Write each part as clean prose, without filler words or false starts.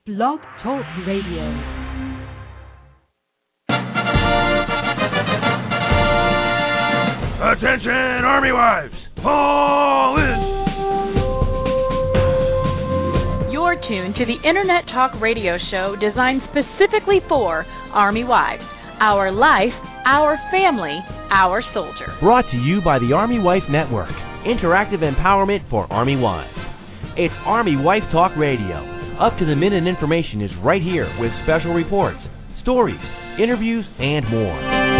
Blog Talk Radio. Attention, Army wives! Fall in! You're tuned to the Internet Talk Radio show designed specifically for Army wives. Our life, our family, our soldier. Brought to you by the Army Wife Network. Interactive empowerment for Army wives. It's Army Wife Talk Radio. Up-to-the-minute information is right here with special reports, stories, interviews, and more.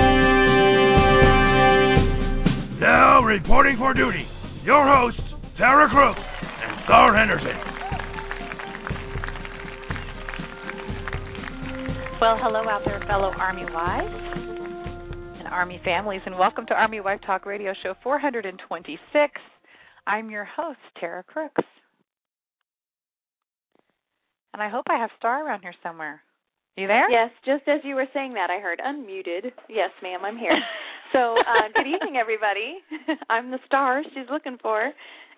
Now reporting for duty, your hosts, Tara Crook and Star Henderson. Well, hello out there, fellow Army wives and Army families, and welcome to Army Wife Talk Radio Show 426. I'm your host, Tara Crooks. And I hope I have Star around here somewhere. You there? Yes, just as you were saying that, I heard unmuted. Yes, ma'am, I'm here. So, good evening, everybody. I'm the Star she's looking for.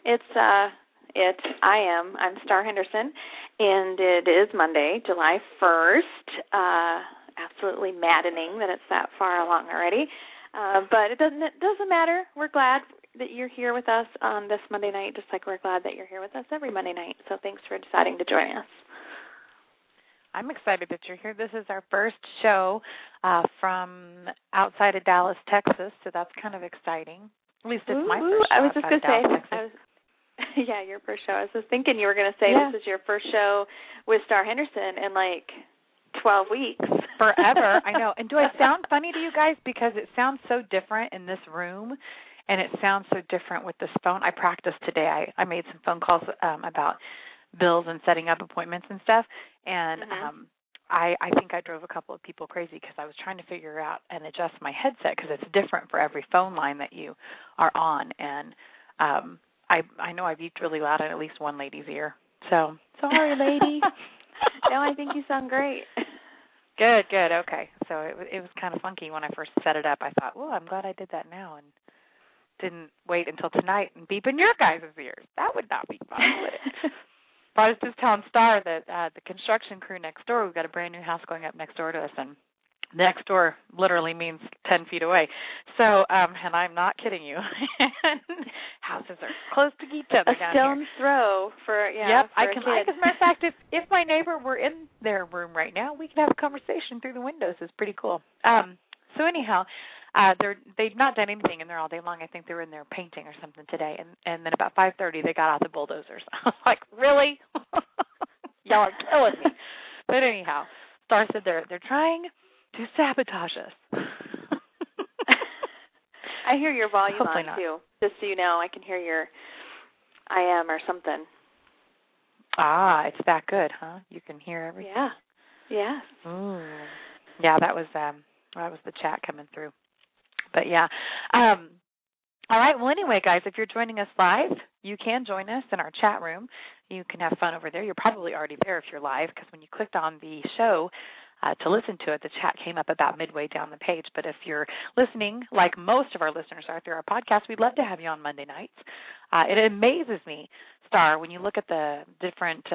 I'm Star Henderson, and it is Monday, July 1st. Absolutely maddening that it's that far along already. But it doesn't matter. We're glad that you're here with us on this Monday night, just like we're glad that you're here with us every Monday night. So thanks for deciding to join us. I'm excited that you're here. This is our first show from outside of Dallas, Texas, so that's kind of exciting. At least it's my first show. I was just going to say, yeah, your first show. I was just thinking you were going to say This is your first show with Star Henderson in like 12 weeks. Forever, I know. And do I sound funny to you guys? Because it sounds so different in this room, and it sounds so different with this phone. I practiced today. I made some phone calls about bills and setting up appointments and stuff, and I think I drove a couple of people crazy because I was trying to figure out and adjust my headset because it's different for every phone line that you are on, and I know I beeped really loud at least one lady's ear. So, sorry, lady. No, I think you sound great. Good, okay. So it was kind of funky when I first set it up. I thought, well, I'm glad I did that now and didn't wait until tonight and beep in your guys' ears. That would not be fun, would it? But I was just telling Star that the construction crew next door, we've got a brand new house going up next door to us, and next door literally means 10 feet away. So, and I'm not kidding you. Houses are close to each other down here. A stone's throw for, Yep, for I a can. kid. As a matter of fact, if my neighbor were in their room right now, we could have a conversation through the windows. It's pretty cool. So anyhow, they've not done anything in there all day long. I think they were in there painting or something today, and then about 5:30 they got out the bulldozers. I was like, really? Y'all are killing me. But anyhow, Star said they're trying to sabotage us. I hear your volume Hopefully on not. too. Just so you know, I can hear your I am or something. Ah, it's that good, huh? You can hear everything. Yeah. Yes. Yeah, that was the chat coming through. But yeah. All right. Well, anyway, guys, if you're joining us live, you can join us in our chat room. You can have fun over there. You're probably already there if you're live, because when you clicked on the show to listen to it, the chat came up about midway down the page. But if you're listening, like most of our listeners are through our podcast, we'd love to have you on Monday nights. It amazes me, Star, when you look at the different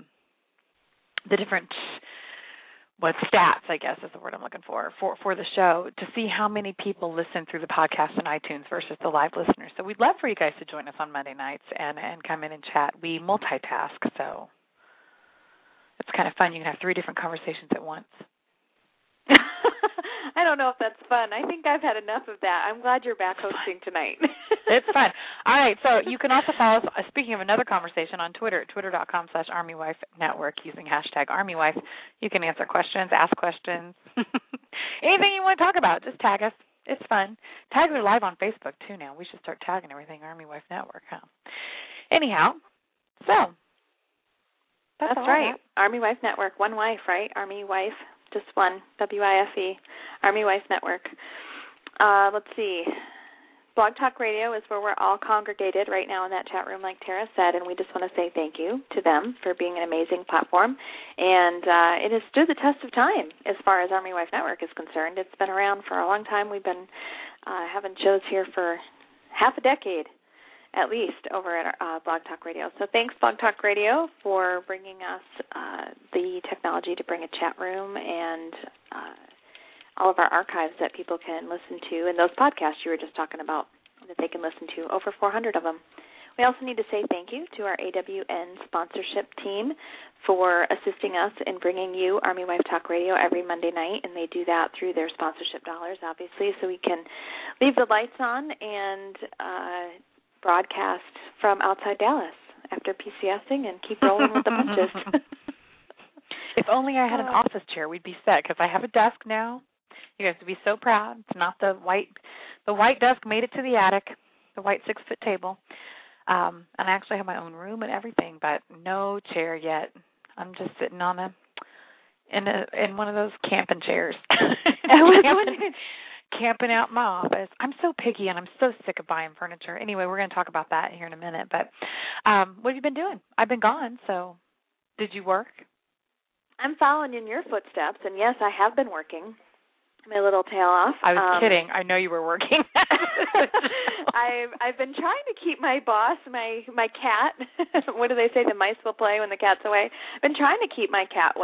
stats, I guess is the word I'm looking for the show, to see how many people listen through the podcast and iTunes versus the live listeners. So we'd love for you guys to join us on Monday nights and come in and chat. We multitask, so it's kind of fun. You can have 3 different conversations at once. I don't know if that's fun. I think I've had enough of that. I'm glad you're back hosting tonight. It's fun. All right, so you can also follow us, speaking of another conversation, on Twitter at twitter.com/ArmyWifeNetwork using hashtag ArmyWife. You can answer questions, ask questions, anything you want to talk about, just tag us. It's fun. Tags are live on Facebook, too, now. We should start tagging everything Army Wife Network, huh? Anyhow, so that's right. Army Wife Network, one wife, right? Army Wife, just one, WIFE, Army Wife Network. Let's see. Blog Talk Radio is where we're all congregated right now in that chat room, like Tara said, and we just want to say thank you to them for being an amazing platform. And it has stood the test of time as far as Army Wife Network is concerned. It's been around for a long time. We've been having shows here for half a decade. at least over at Blog Talk Radio. So thanks, Blog Talk Radio, for bringing us the technology to bring a chat room and all of our archives that people can listen to, and those podcasts you were just talking about that they can listen to, over 400 of them. We also need to say thank you to our AWN sponsorship team for assisting us in bringing you Army Wife Talk Radio every Monday night, and they do that through their sponsorship dollars, obviously, so we can leave the lights on and broadcast from outside Dallas after PCSing and keep rolling with the punches. If only I had an office chair, we'd be set, because I have a desk now. You guys would be so proud. It's not the white desk made it to the attic, the white 6-foot table. And I actually have my own room and everything, but no chair yet. I'm just sitting on in one of those camping chairs. Camping out in my office. I'm so picky, and I'm so sick of buying furniture. Anyway, we're going to talk about that here in a minute. But what have you been doing? I've been gone, so did you work? I'm following in your footsteps, and yes, I have been working my little tail off. I was kidding. I know you were working. I've been trying to keep my boss, my cat. What do they say? The mice will play when the cat's away. I've been trying to keep my cat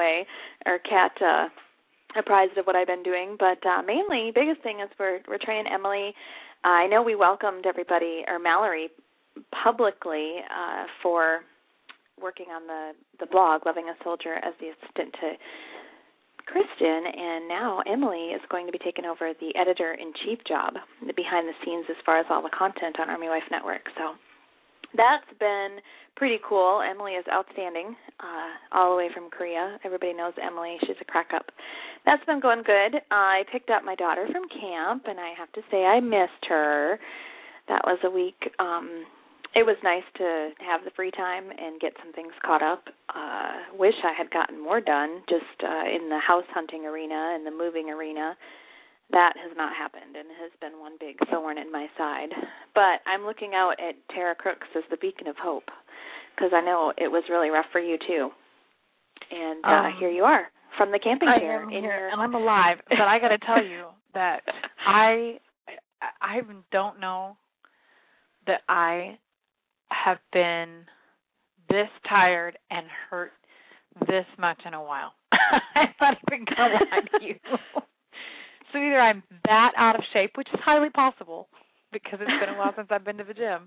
apprised of what I've been doing, but mainly, biggest thing is we're training Emily. I know we welcomed everybody, or Mallory, publicly for working on the blog, Loving a Soldier, as the assistant to Kristen, and now Emily is going to be taking over the editor-in-chief job, the behind the scenes as far as all the content on Army Wife Network. So that's been pretty cool. Emily is outstanding, all the way from Korea. Everybody knows Emily. She's a crack-up. That's been going good. I picked up my daughter from camp, and I have to say I missed her. That was a week. It was nice to have the free time and get some things caught up. Wish I had gotten more done just in the house hunting arena and the moving arena. That has not happened and has been one big thorn in my side. But I'm looking out at Tara Crooks as the beacon of hope, because I know it was really rough for you too. And here you are from the camping chair. And I'm alive. But I got to tell you that I don't know that I have been this tired and hurt this much in a while. I'm not even going to lie to you. So either I'm that out of shape, which is highly possible because it's been a while since I've been to the gym.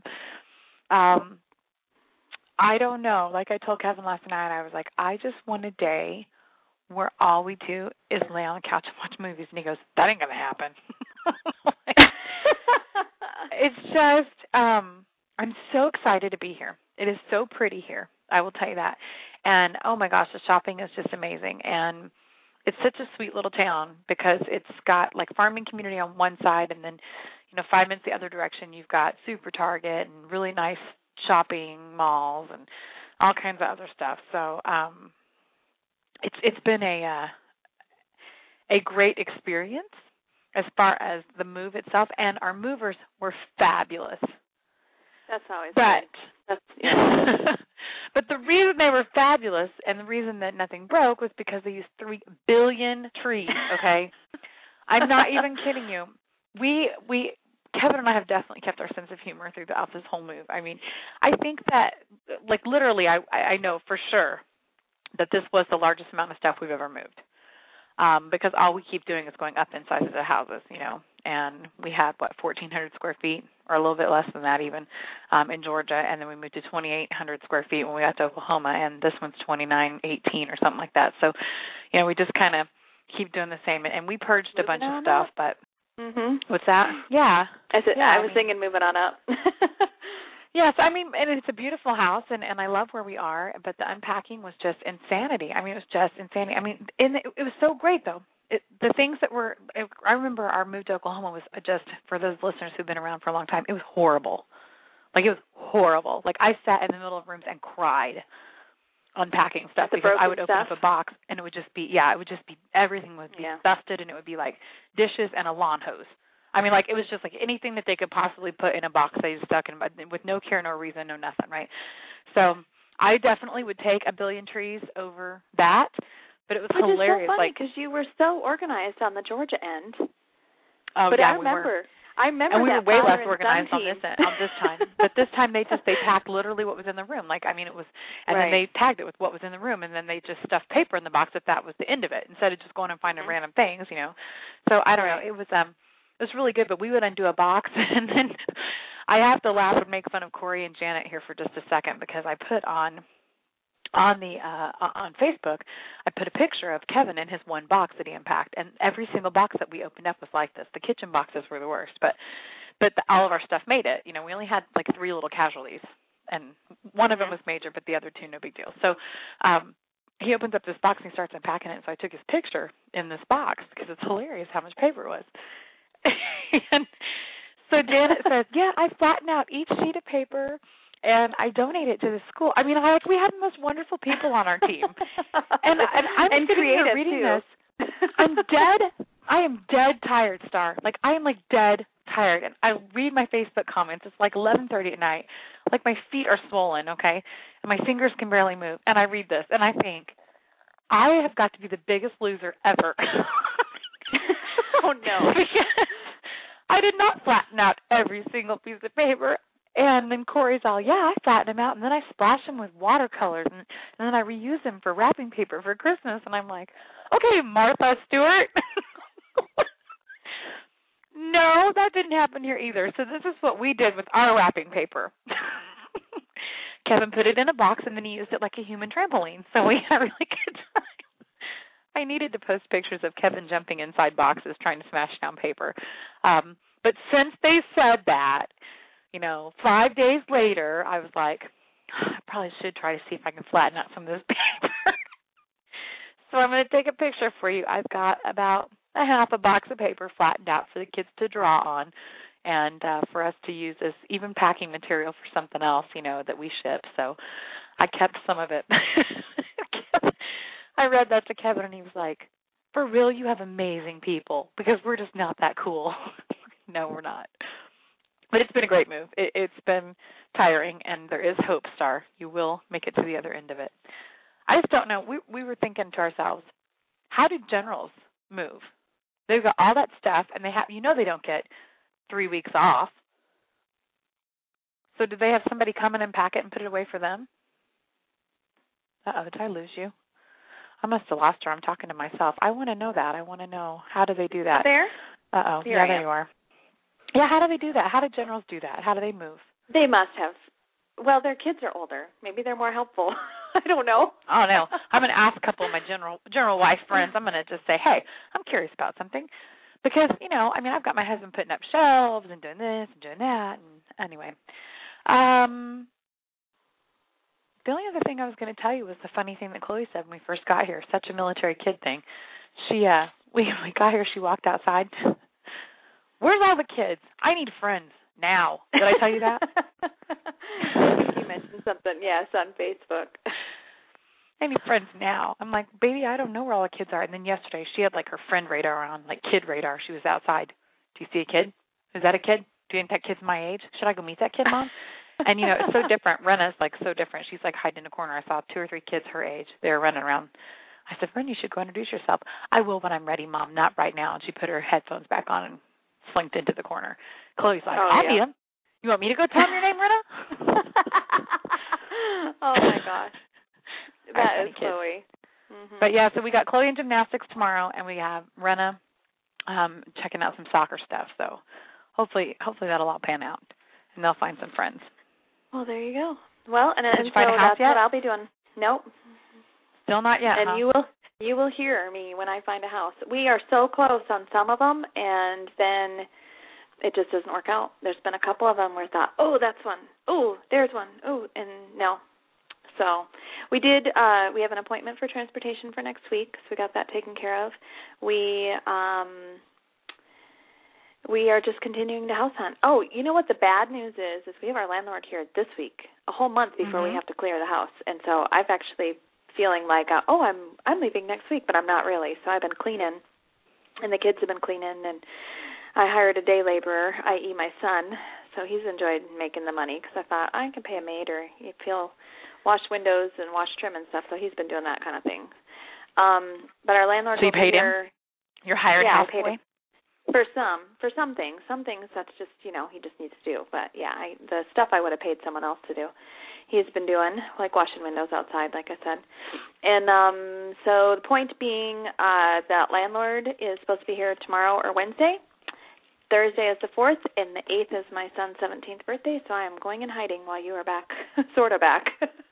I don't know. Like I told Kevin last night, I was like, I just want a day where all we do is lay on the couch and watch movies. And he goes, that ain't going to happen. It's just, I'm so excited to be here. It is so pretty here. I will tell you that. And, oh, my gosh, the shopping is just amazing. And it's such a sweet little town because it's got, like, farming community on one side and then, 5 minutes the other direction, you've got Super Target and really nice shopping malls and all kinds of other stuff. So it's been a great experience as far as the move itself. And our movers were fabulous. That's always good. But the reason they were fabulous and the reason that nothing broke was because they used 3 billion trees, okay? I'm not even kidding you. Kevin and I have definitely kept our sense of humor throughout this whole move. I mean, I think that, like, literally, I know for sure that this was the largest amount of stuff we've ever moved because all we keep doing is going up in size of the houses, and we had, 1,400 square feet or a little bit less than that even in Georgia, and then we moved to 2,800 square feet when we got to Oklahoma, and this one's 2,918 or something like that. So, we just kind of keep doing the same, and we purged a bunch of stuff, but what's that? Yeah. I was thinking moving on up. Yes, and it's a beautiful house, and I love where we are, but the unpacking was just insanity. It was just insanity. It was so great, though. The things that I remember our move to Oklahoma was just, for those listeners who've been around for a long time, it was horrible. Like, it was horrible. Like, I sat in the middle of rooms and cried unpacking stuff because I would open up a box and it would just be, everything would be dusted and it would be like dishes and a lawn hose. It was just like anything that they could possibly put in a box they stuck in with no care, no reason, no nothing, right? So I definitely would take 1 billion trees over that, but it was hilarious. Which is so funny because you were so organized on the Georgia end. Oh, but yeah, I I remember and we that were way father less and organized son on team. this time. But this time they packed literally what was in the room. Like, I mean, it was, and then they tagged it with what was in the room, and then they just stuffed paper in the box if that was the end of it, instead of just going and finding random things, you know. So I don't know. It was really good. But we would undo a box, and then I have to laugh and make fun of Corey and Janet here for just a second, because I put on Facebook, I put a picture of Kevin in his one box that he unpacked, and every single box that we opened up was like this. The kitchen boxes were the worst, but all of our stuff made it. You know, we only had like 3 little casualties, and one of them was major, but the other 2 no big deal. So he opens up this box and he starts unpacking it, so I took his picture in this box because it's hilarious how much paper it was. And so Janet says, yeah, I flatten out each sheet of paper and I donate it to the school. I mean, we had the most wonderful people on our team. And I'm sitting here reading this. I am dead tired, Star. Like, I am, like, dead tired. And I read my Facebook comments. It's like 11:30 at night. Like, my feet are swollen, okay? And my fingers can barely move. And I read this, and I think, I have got to be the biggest loser ever. Oh, no. I did not flatten out every single piece of paper. And then Corey's all, yeah, I flatten them out, and then I splash them with watercolors, and then I reuse them for wrapping paper for Christmas. And I'm like, okay, Martha Stewart. No, that didn't happen here either. So this is what we did with our wrapping paper. Kevin put it in a box, and then he used it like a human trampoline. So we had a really good time. I needed to post pictures of Kevin jumping inside boxes trying to smash down paper. But since they said that, you know, 5 days later, I was like, I probably should try to see if I can flatten out some of this paper. So I'm going to take a picture for you. I've got about a half a box of paper flattened out for the kids to draw on, and for us to use as even packing material for something else, you know, that we ship. So I kept some of it. I read that to Kevin, and he was like, for real, you have amazing people, because we're just not that cool. No, we're not. But it's been a great move. It's been tiring, and there is hope, Star. You will make it to the other end of it. I just don't know. We were thinking to ourselves, how do generals move? They've got all that stuff, and they don't get 3 weeks off. So do they have somebody come in and pack it and put it away for them? Uh-oh, did I lose you? I must have lost her. I'm talking to myself. I want to know that. I want to know, how do they do that? There? Uh-oh. Yeah, there you are. Yeah, how do they do that? How do generals do that? How do they move? They must have. Well, their kids are older. Maybe they're more helpful. I don't know. Oh, no. I'm going to ask a couple of my general wife friends. I'm going to just say, hey, I'm curious about something. Because, you know, I mean, I've got my husband putting up shelves and doing this and doing that. And anyway. The only other thing I was going to tell you was the funny thing that Chloe said when we first got here, such a military kid thing. She, when we got here, she walked outside. Where's all the kids? I need friends now. Did I tell you that? You mentioned something, yes, on Facebook. I need friends now. I'm like, baby, I don't know where all the kids are. And then yesterday, she had like her friend radar on, like kid radar. She was outside. Do you see a kid? Is that a kid? Do you think that kid's my age? Should I go meet that kid, Mom? And, you know, it's so different. Rena's like so different. She's like hiding in a corner. I saw 2 or 3 kids her age. They were running around. I said, Ren, you should go introduce yourself. I will when I'm ready, Mom, not right now. And she put her headphones back on and slinked into the corner. Chloe's like, I'll meet him. You want me to go tell him your name, Rena? Oh, my gosh. That is Chloe. Mm-hmm. But, yeah, so we got Chloe in gymnastics tomorrow, and we have Rena checking out some soccer stuff. So hopefully that'll all pan out, and they'll find some friends. Well, there you go. Well, and so that's what I'll be doing. Nope. Still not yet, And you will hear me when I find a house. We are so close on some of them, and then it just doesn't work out. There's been a couple of them where I thought, oh, that's one. Oh, there's one. Oh, and no. So we have an appointment for transportation for next week, so we got that taken care of. We are just continuing to house hunt. Oh, you know what the bad news is we have our landlord here this week, a whole month before we have to clear the house. And so I've actually feeling like, I'm leaving next week, but I'm not really. So I've been cleaning, and the kids have been cleaning, and I hired a day laborer, i.e. my son, so he's enjoyed making the money because I thought I can pay a maid or if he'll wash windows and wash trim and stuff, so he's been doing that kind of thing. But our landlord So you paid him? You're hired house boy? For some things that's just, he just needs to do. But yeah, the stuff I would have paid someone else to do, he's been doing, like washing windows outside, like I said. And so the point being, that landlord is supposed to be here tomorrow or Wednesday. Thursday is the 4th, and the 8th is my son's 17th birthday, so I am going in hiding while you are back, sort of back,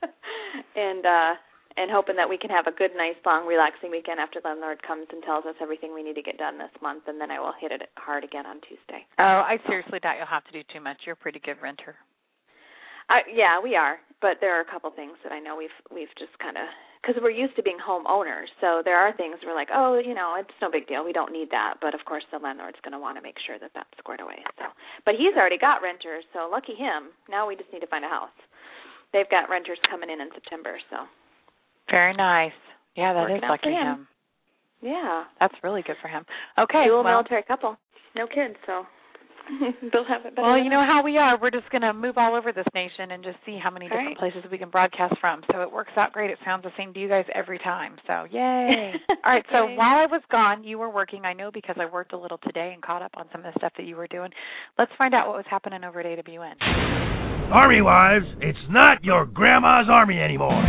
and hoping that we can have a good, nice, long, relaxing weekend after the landlord comes and tells us everything we need to get done this month, and then I will hit it hard again on Tuesday. Oh, I seriously doubt you'll have to do too much. You're a pretty good renter. Yeah, we are, but there are a couple things that I know we've just kind of, because we're used to being homeowners, so there are things we're like, oh, it's no big deal. We don't need that, but of course the landlord's going to want to make sure that that's squared away. So, but he's already got renters, so lucky him. Now we just need to find a house. They've got renters coming in September, so. Very nice. Yeah, that is lucky him. Yeah. That's really good for him. Okay. Dual military couple. No kids, so they'll have it better. Well, you know how we are. We're just going to move all over this nation and just see how many different places we can broadcast from. So it works out great. It sounds the same to you guys every time. So yay. All right. So while I was gone, you were working, I know, because I worked a little today and caught up on some of the stuff that you were doing. Let's find out what was happening over at AWN. Army wives, it's not your grandma's army anymore.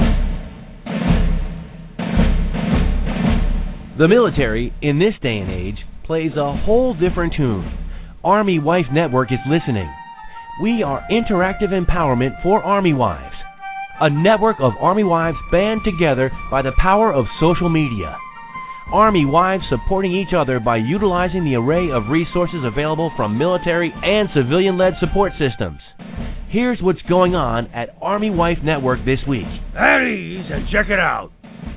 The military, in this day and age, plays a whole different tune. Army Wife Network is listening. We are interactive empowerment for Army wives, a network of Army wives band together by the power of social media. Army wives supporting each other by utilizing the array of resources available from military and civilian-led support systems. Here's what's going on at Army Wife Network this week. At ease and check it out.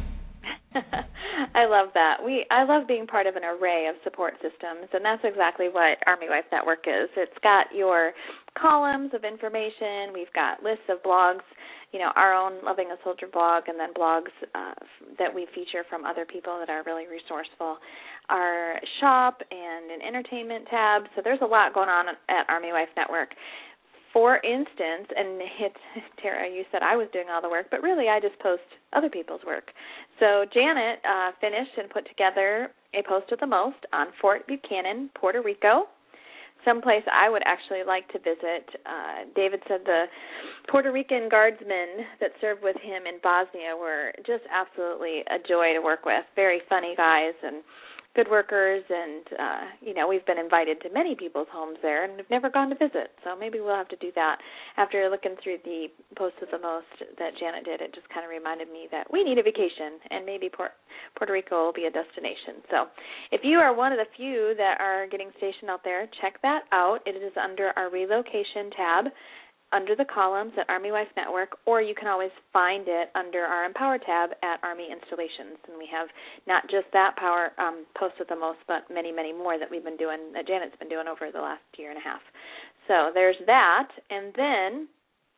I love that. I love being part of an array of support systems, and that's exactly what Army Wife Network is. It's got your columns of information. We've got lists of blogs, our own Loving a Soldier blog, and then blogs that we feature from other people that are really resourceful. Our shop and an entertainment tab. So there's a lot going on at Army Wife Network. For instance, and Tara, you said I was doing all the work, but really I just post other people's work. So Janet finished and put together a post of the most on Fort Buchanan, Puerto Rico, someplace I would actually like to visit. David said the Puerto Rican guardsmen that served with him in Bosnia were just absolutely a joy to work with, very funny guys and good workers, and, we've been invited to many people's homes there and have never gone to visit, so maybe we'll have to do that. After looking through the post of the most that Janet did, it just kind of reminded me that we need a vacation, and maybe Puerto Rico will be a destination. So if you are one of the few that are getting stationed out there, check that out. It is under our relocation tab, under the columns at Army Wife Network, or you can always find it under our Empower tab at Army Installations. And we have not just that power post of the most, but many, many more that we've been doing, that Janet's been doing over the last year and a half. So there's that. And then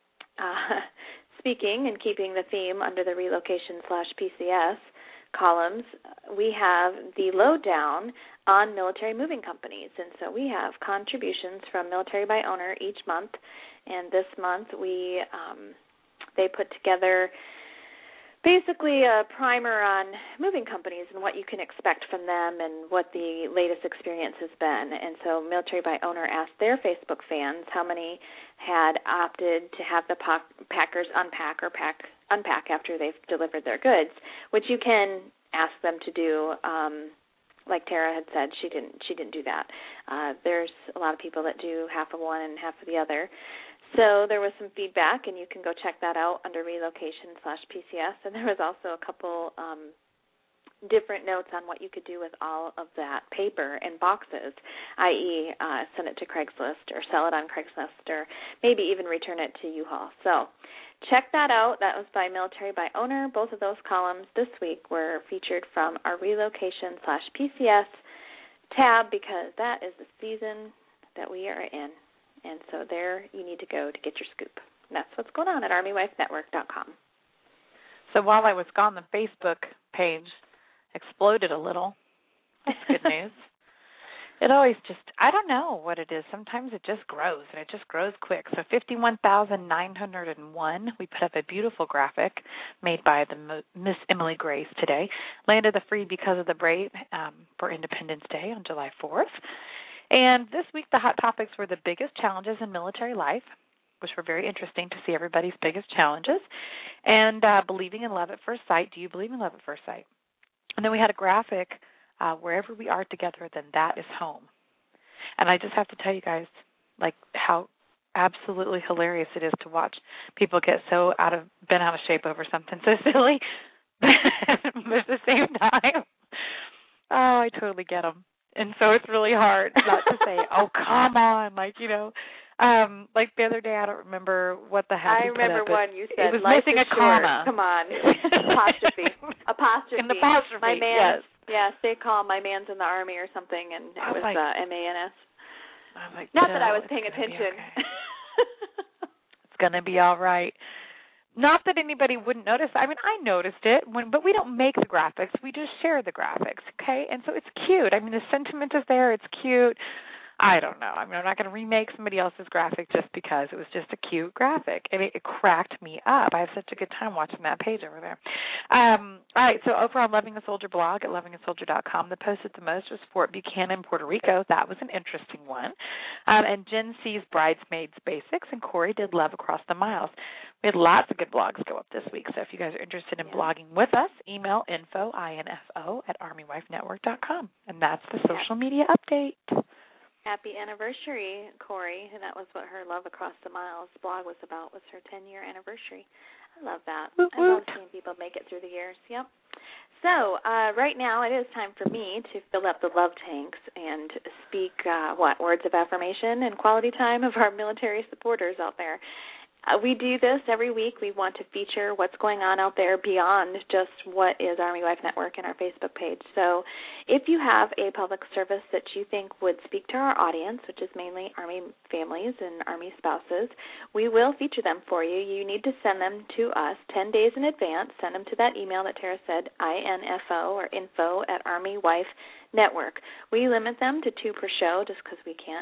speaking and keeping the theme under the relocation/PCS columns, we have the lowdown on military moving companies. And so we have contributions from Military by Owner each month. And this month they put together basically a primer on moving companies and what you can expect from them and what the latest experience has been. And so Military by Owner asked their Facebook fans how many had opted to have the packers unpack or unpack after they've delivered their goods, which you can ask them to do. Like Tara had said, she didn't do that. There's a lot of people that do half of one and half of the other. So there was some feedback, and you can go check that out under relocation/PCS. And there was also a couple different notes on what you could do with all of that paper and boxes, i.e. Send it to Craigslist or sell it on Craigslist or maybe even return it to U-Haul. So check that out. That was by Military by Owner. Both of those columns this week were featured from our relocation/PCS tab because that is the season that we are in. And so there you need to go to get your scoop. And that's what's going on at ArmyWifeNetwork.com. So while I was gone, the Facebook page exploded a little. That's good news. It always just, I don't know what it is. Sometimes it just grows, and it just grows quick. So 51,901. We put up a beautiful graphic made by the Miss Emily Grace today. Landed the free Because of the Brave for Independence Day on July 4th. And this week the hot topics were the biggest challenges in military life, which were very interesting to see everybody's biggest challenges, and believing in love at first sight. Do you believe in love at first sight? And then we had a graphic, wherever we are together, then that is home. And I just have to tell you guys, like, how absolutely hilarious it is to watch people get so bent out of shape over something so silly, but at the same time, oh, I totally get them. And so it's really hard not to say, oh, come on, like, you know. Like the other day, I don't remember what the heck I remember one you said. It was Life missing is a short. comma. Come on. Apostrophe. An apostrophe, my man's, yes. Yeah, stay calm. My man's in the Army or something, and it was like, MANS. I'm like, not that I was paying attention. Okay. It's going to be all right. Not that anybody wouldn't notice. I mean, I noticed it, but we don't make the graphics. We just share the graphics, okay? And so it's cute. I mean, the sentiment is there. It's cute. I don't know. I mean, I'm not going to remake somebody else's graphic just because it was just a cute graphic. And it cracked me up. I have such a good time watching that page over there. All right, so over on Loving a Soldier blog at lovingasoldier.com, the post at the most was Fort Buchanan, Puerto Rico. That was an interesting one. And Jen C's Bridesmaids Basics, and Corey did Love Across the Miles. We had lots of good blogs go up this week, so if you guys are interested in blogging with us, email info, at armywifenetwork.com. And that's the social media update. Happy anniversary, Corey. And that was what her Love Across the Miles blog was about, was her 10-year anniversary. I love that. Woot, I love seeing people make it through the years. Yep. So right now it is time for me to fill up the love tanks and speak, words of affirmation and quality time of our military supporters out there. We do this every week. We want to feature what's going on out there beyond just what is Army Wife Network and our Facebook page. So if you have a public service that you think would speak to our audience, which is mainly Army families and Army spouses, we will feature them for you. You need to send them to us 10 days in advance. Send them to that email that Tara said, info or info at Army Wife Network. We limit them to 2 per show just because we can't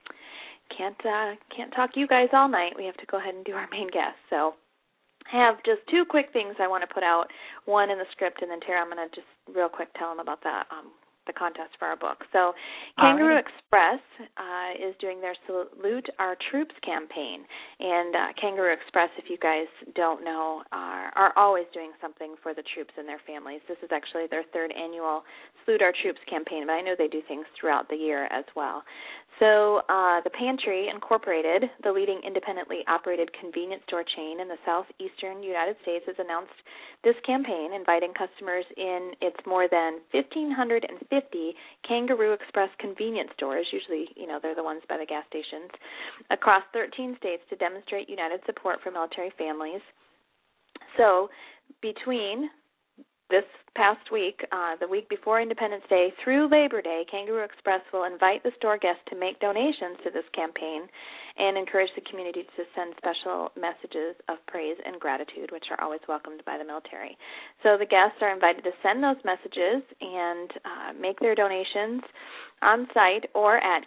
talk you guys all night. We have to go ahead and do our main guest. So I have just 2 quick things I want to put out, one in the script, and then Tara, I'm going to just real quick tell them about that, the contest for our book. So Kangaroo Express is doing their Salute Our Troops campaign. And Kangaroo Express, if you guys don't know, are always doing something for the troops and their families. This is actually their 3rd annual Salute Our Troops campaign, but I know they do things throughout the year as well. So the Pantry Incorporated, the leading independently operated convenience store chain in the southeastern United States, has announced this campaign, inviting customers in its more than 1,550 Kangaroo Express convenience stores, usually, they're the ones by the gas stations, across 13 states to demonstrate united support for military families. So between this past week, the week before Independence Day through Labor Day, Kangaroo Express will invite the store guests to make donations to this campaign and encourage the community to send special messages of praise and gratitude, which are always welcomed by the military. So the guests are invited to send those messages and make their donations on site or at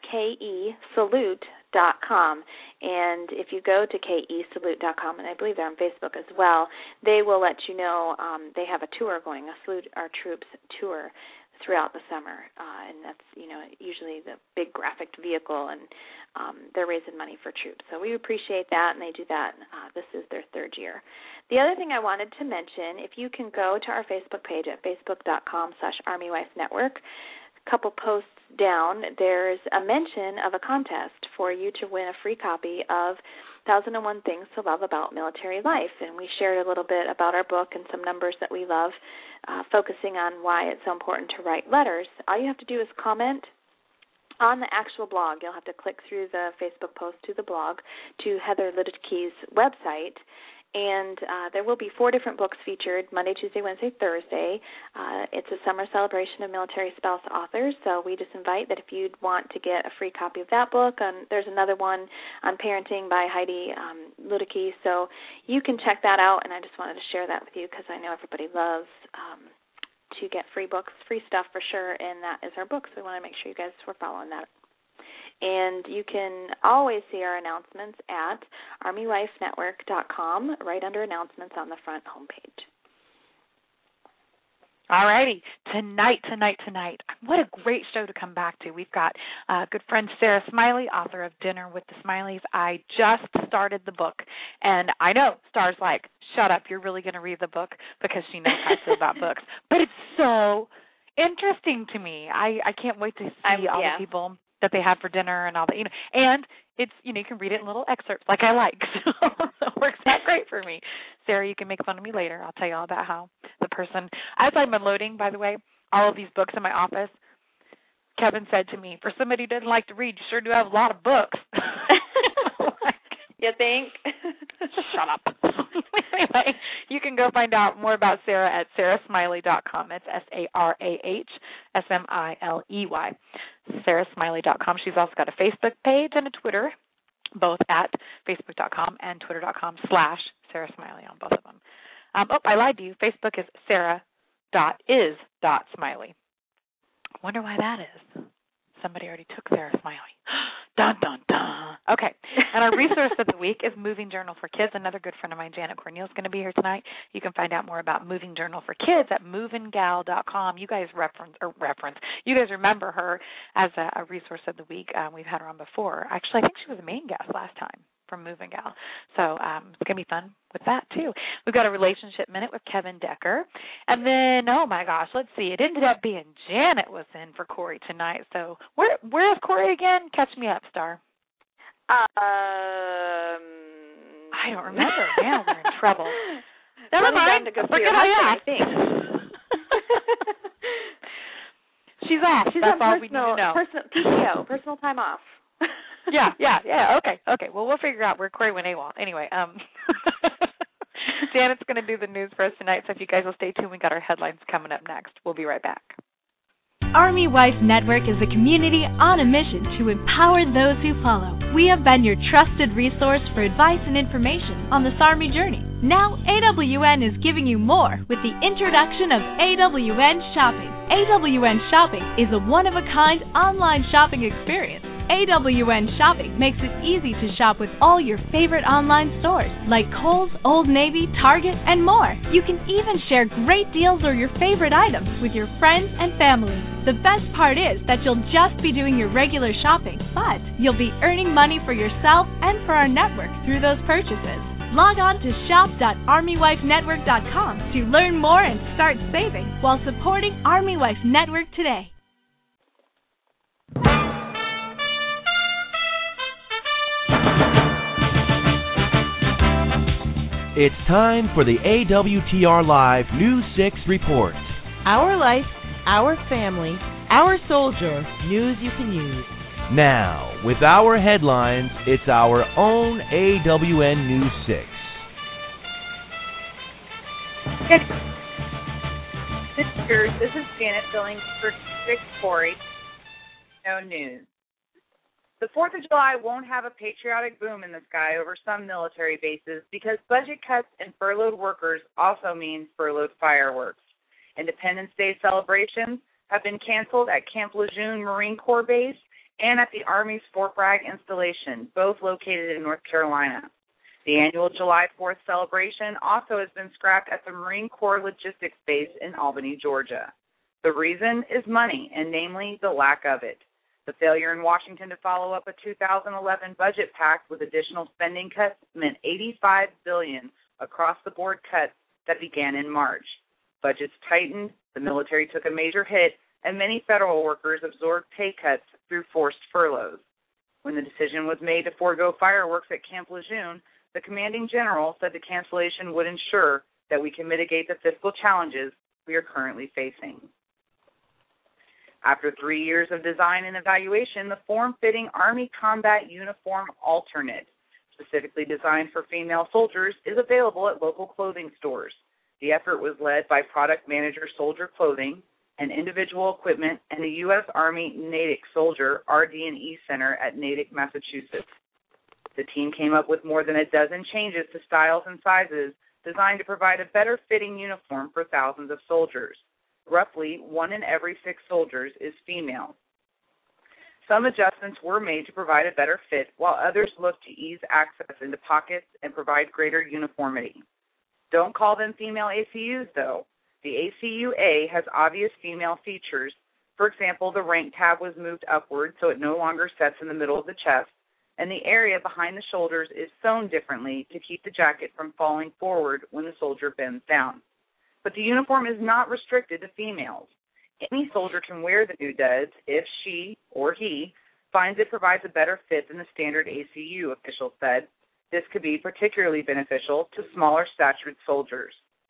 KESalute.com. And if you go to KESalute.com, and I believe they're on Facebook as well, they will let you know they have a tour going, a Salute Our Troops tour throughout the summer. And that's, usually the big graphic vehicle, and they're raising money for troops. So we appreciate that, and they do that. This is their 3rd year. The other thing I wanted to mention, if you can go to our Facebook page at facebook.com/ArmyWifeNetwork, a couple posts down, there's a mention of a contest for you to win a free copy of 1001 Things to Love About Military Life. And we shared a little bit about our book and some numbers that we love, focusing on why it's so important to write letters. All you have to do is comment on the actual blog. You'll have to click through the Facebook post to the blog to Heather Liddickey's website. And there will be 4 different books featured, Monday, Tuesday, Wednesday, Thursday. It's a summer celebration of military spouse authors, so we just invite that if you'd want to get a free copy of that book. There's another one on parenting by Heidi Ludicky, so you can check that out, and I just wanted to share that with you because I know everybody loves to get free books, free stuff for sure, and that is our book, so we want to make sure you guys were following that. And you can always see our announcements at ArmyWifeNetwork.com, right under announcements on the front homepage. All righty. Tonight. What a great show to come back to. We've got good friend Sarah Smiley, author of Dinner with the Smileys. I just started the book, and I know Star's like, shut up, you're really going to read the book, because she knows how I feel about books. But it's so interesting to me. I can't wait to see all the people that they have for dinner and all that, and it's, you can read it in little excerpts like I like, so it works out great for me. Sarah, you can make fun of me later. I'll tell you all about how the person, as I'm unloading, by the way, all of these books in my office, Kevin said to me, for somebody who doesn't like to read, you sure do have a lot of books. You think? Shut up. Anyway, you can go find out more about Sarah at sarahsmiley.com. It's SarahSmiley. sarahsmiley.com. She's also got a Facebook page and a Twitter, both at facebook.com and twitter.com/Sarah Smiley on both of them. I lied to you. Facebook is sarah.is.smiley. Wonder why that is. Somebody already took Sarah Smiley. Dun, dun, dun. Okay. And our resource of the week is Moving Journal for Kids. Another good friend of mine, Janet Cornell, is going to be here tonight. You can find out more about Moving Journal for Kids at movinggal.com. You guys You guys remember her as a resource of the week. We've had her on before. Actually, I think she was a main guest last time from Moving Gal. So it's going to be fun with that, too. We've got a relationship minute with Kevin Decker. And then, oh, my gosh, let's see. It ended up being Janet was in for Corey tonight. So where is Corey again? Catch me up, Star. I don't remember. Now we're in trouble. Never mind. Forget I think. She's off. She's That's on all we need to know. PTO, personal time off. Yeah. Okay. Well, we'll figure out where Corey went AWOL. Anyway, Janet's going to do the news for us tonight, so if you guys will stay tuned, we got our headlines coming up next. We'll be right back. Army Wife Network is a community on a mission to empower those who follow. We have been your trusted resource for advice and information on this Army journey. Now, AWN is giving you more with the introduction of AWN Shopping. AWN Shopping is a one-of-a-kind online shopping experience. AWN Shopping makes it easy to shop with all your favorite online stores like Kohl's, Old Navy, Target, and more. You can even share great deals or your favorite items with your friends and family. The best part is that you'll just be doing your regular shopping, but you'll be earning money for yourself and for our network through those purchases. Log on to shop.armywifenetwork.com to learn more and start saving while supporting Army Wife Network today. It's time for the AWTR Live News 6 Report. Our life, our family, our soldier, news you can use. Now, with our headlines, it's our own AWN News 6. This is Janet filling for Rick Corey. No news. The 4th of July won't have a patriotic boom in the sky over some military bases because budget cuts and furloughed workers also mean furloughed fireworks. Independence Day celebrations have been canceled at Camp Lejeune Marine Corps Base and at the Army's Fort Bragg installation, both located in North Carolina. The annual July 4th celebration also has been scrapped at the Marine Corps Logistics Base in Albany, Georgia. The reason is money, and namely the lack of it. The failure in Washington to follow up a 2011 budget pact with additional spending cuts meant $85 billion across-the-board cuts that began in March. Budgets tightened, the military took a major hit, and many federal workers absorbed pay cuts through forced furloughs. When the decision was made to forego fireworks at Camp Lejeune, the commanding general said the cancellation would ensure that we can mitigate the fiscal challenges we are currently facing. After 3 years of design and evaluation, the form-fitting Army Combat Uniform Alternate, specifically designed for female soldiers, is available at local clothing stores. The effort was led by product manager Soldier Clothing and Individual Equipment and the U.S. Army Natick Soldier RD&E Center at Natick, Massachusetts. The team came up with more than a dozen changes to styles and sizes designed to provide a better-fitting uniform for thousands of soldiers. Roughly 1 in every 6 soldiers is female. Some adjustments were made to provide a better fit, while others looked to ease access into pockets and provide greater uniformity. Don't call them female ACUs, though. The ACU-A has obvious female features. For example, the rank tab was moved upward so it no longer sets in the middle of the chest, and the area behind the shoulders is sewn differently to keep the jacket from falling forward when the soldier bends down. But the uniform is not restricted to females. Any soldier can wear the new duds if she or he finds it provides a better fit than the standard ACU, officials said. This could be particularly beneficial to smaller statured soldiers.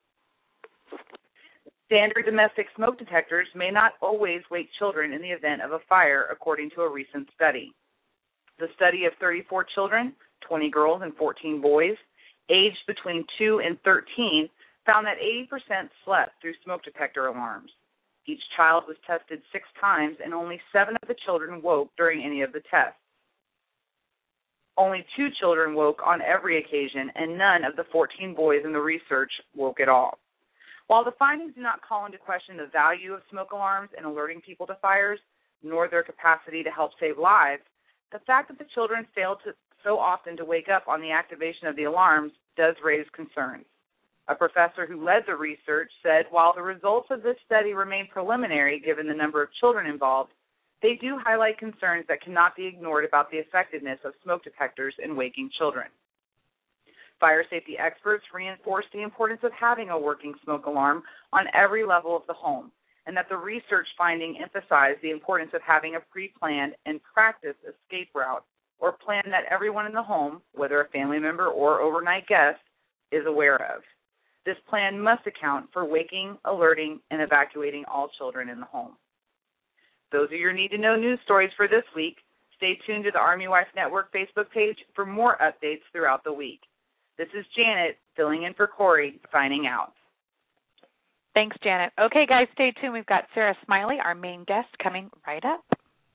Standard domestic smoke detectors may not always wake children in the event of a fire, according to a recent study. The study of 34 children, 20 girls and 14 boys, aged between 2 and 13, found that 80% slept through smoke detector alarms. Each child was tested 6 times, and only 7 of the children woke during any of the tests. Only 2 children woke on every occasion, and none of the 14 boys in the research woke at all. While the findings do not call into question the value of smoke alarms in alerting people to fires, nor their capacity to help save lives, the fact that the children failed so often to wake up on the activation of the alarms does raise concerns. A professor who led the research said while the results of this study remain preliminary given the number of children involved, they do highlight concerns that cannot be ignored about the effectiveness of smoke detectors in waking children. Fire safety experts reinforced the importance of having a working smoke alarm on every level of the home, and that the research finding emphasized the importance of having a pre-planned and practiced escape route or plan that everyone in the home, whether a family member or overnight guest, is aware of. This plan must account for waking, alerting, and evacuating all children in the home. Those are your need-to-know news stories for this week. Stay tuned to the Army Wife Network Facebook page for more updates throughout the week. This is Janet, filling in for Corey, signing out. Thanks, Janet. Okay, guys, stay tuned. We've got Sarah Smiley, our main guest, coming right up.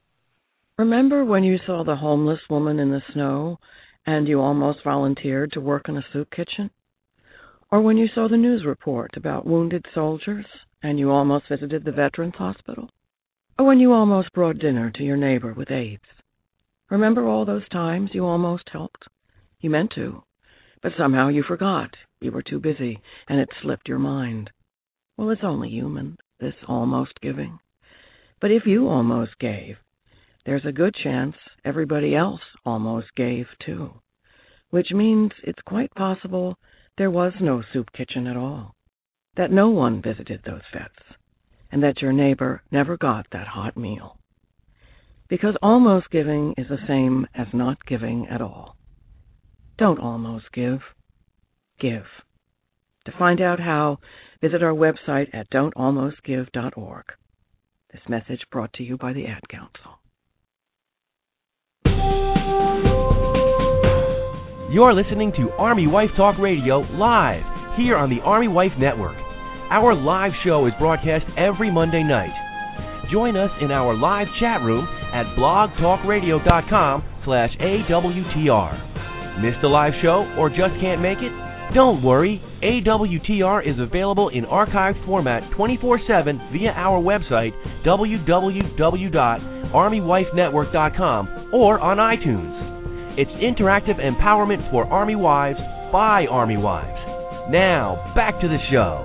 Remember when you saw the homeless woman in the snow and you almost volunteered to work in a soup kitchen? Or when you saw the news report about wounded soldiers and you almost visited the Veterans Hospital? Or when you almost brought dinner to your neighbor with AIDS? Remember all those times you almost helped? You meant to, but somehow you forgot. You were too busy, and it slipped your mind. Well, it's only human, this almost giving. But if you almost gave, there's a good chance everybody else almost gave too, which means it's quite possible there was no soup kitchen at all, that no one visited those vets, and that your neighbor never got that hot meal. Because almost giving is the same as not giving at all. Don't almost give. Give. To find out how, visit our website at don'talmostgive.org. This message brought to you by the Ad Council. You're listening to Army Wife Talk Radio live here on the Army Wife Network. Our live show is broadcast every Monday night. Join us in our live chat room at blogtalkradio.com/AWTR. Missed a live show or just can't make it? Don't worry. AWTR is available in archived format 24/7 via our website, www.armywifenetwork.com, or on iTunes. It's interactive empowerment for Army wives by Army wives. Now, back to the show.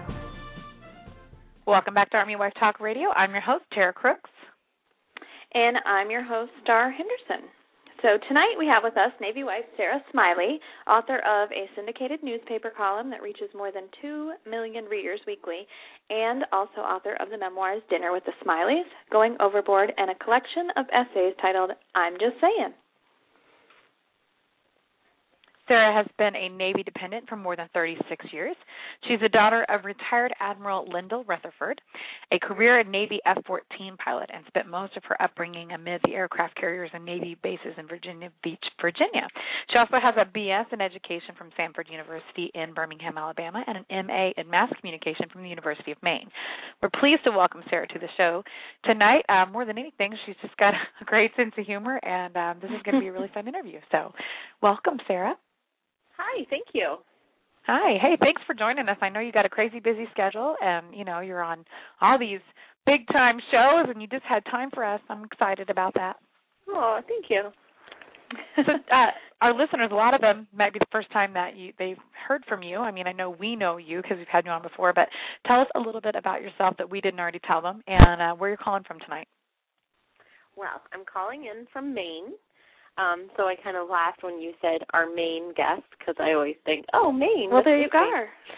Welcome back to Army Wife Talk Radio. I'm your host, Tara Crooks. And I'm your host, Star Henderson. So tonight we have with us Navy wife Sarah Smiley, author of a syndicated newspaper column that reaches more than 2 million readers weekly, and also author of the memoirs Dinner with the Smileys, Going Overboard, and a collection of essays titled I'm Just Saying. Sarah has been a Navy dependent for more than 36 years. She's the daughter of retired Admiral Lyndall Rutherford, a career Navy F-14 pilot, and spent most of her upbringing amid the aircraft carriers and Navy bases in Virginia Beach, Virginia. She also has a B.S. in education from Samford University in Birmingham, Alabama, and an M.A. in mass communication from the University of Maine. We're pleased to welcome Sarah to the show tonight. More than anything, she's just got a great sense of humor, and this is going to be a really fun interview. So welcome, Sarah. Hi, thank you. Hi. Hey, thanks for joining us. I know you got a crazy busy schedule, and, you know, you're on all these big-time shows, and you just had time for us. I'm excited about that. Oh, thank you. So our listeners, a lot of them might be the first time that they've heard from you. I mean, I know we know you because we've had you on before, but tell us a little bit about yourself that we didn't already tell them, and where you're calling from tonight. Well, I'm calling in from Maine. So I kind of laughed when you said our Maine guest because I always think, oh, Maine. Well, there you go.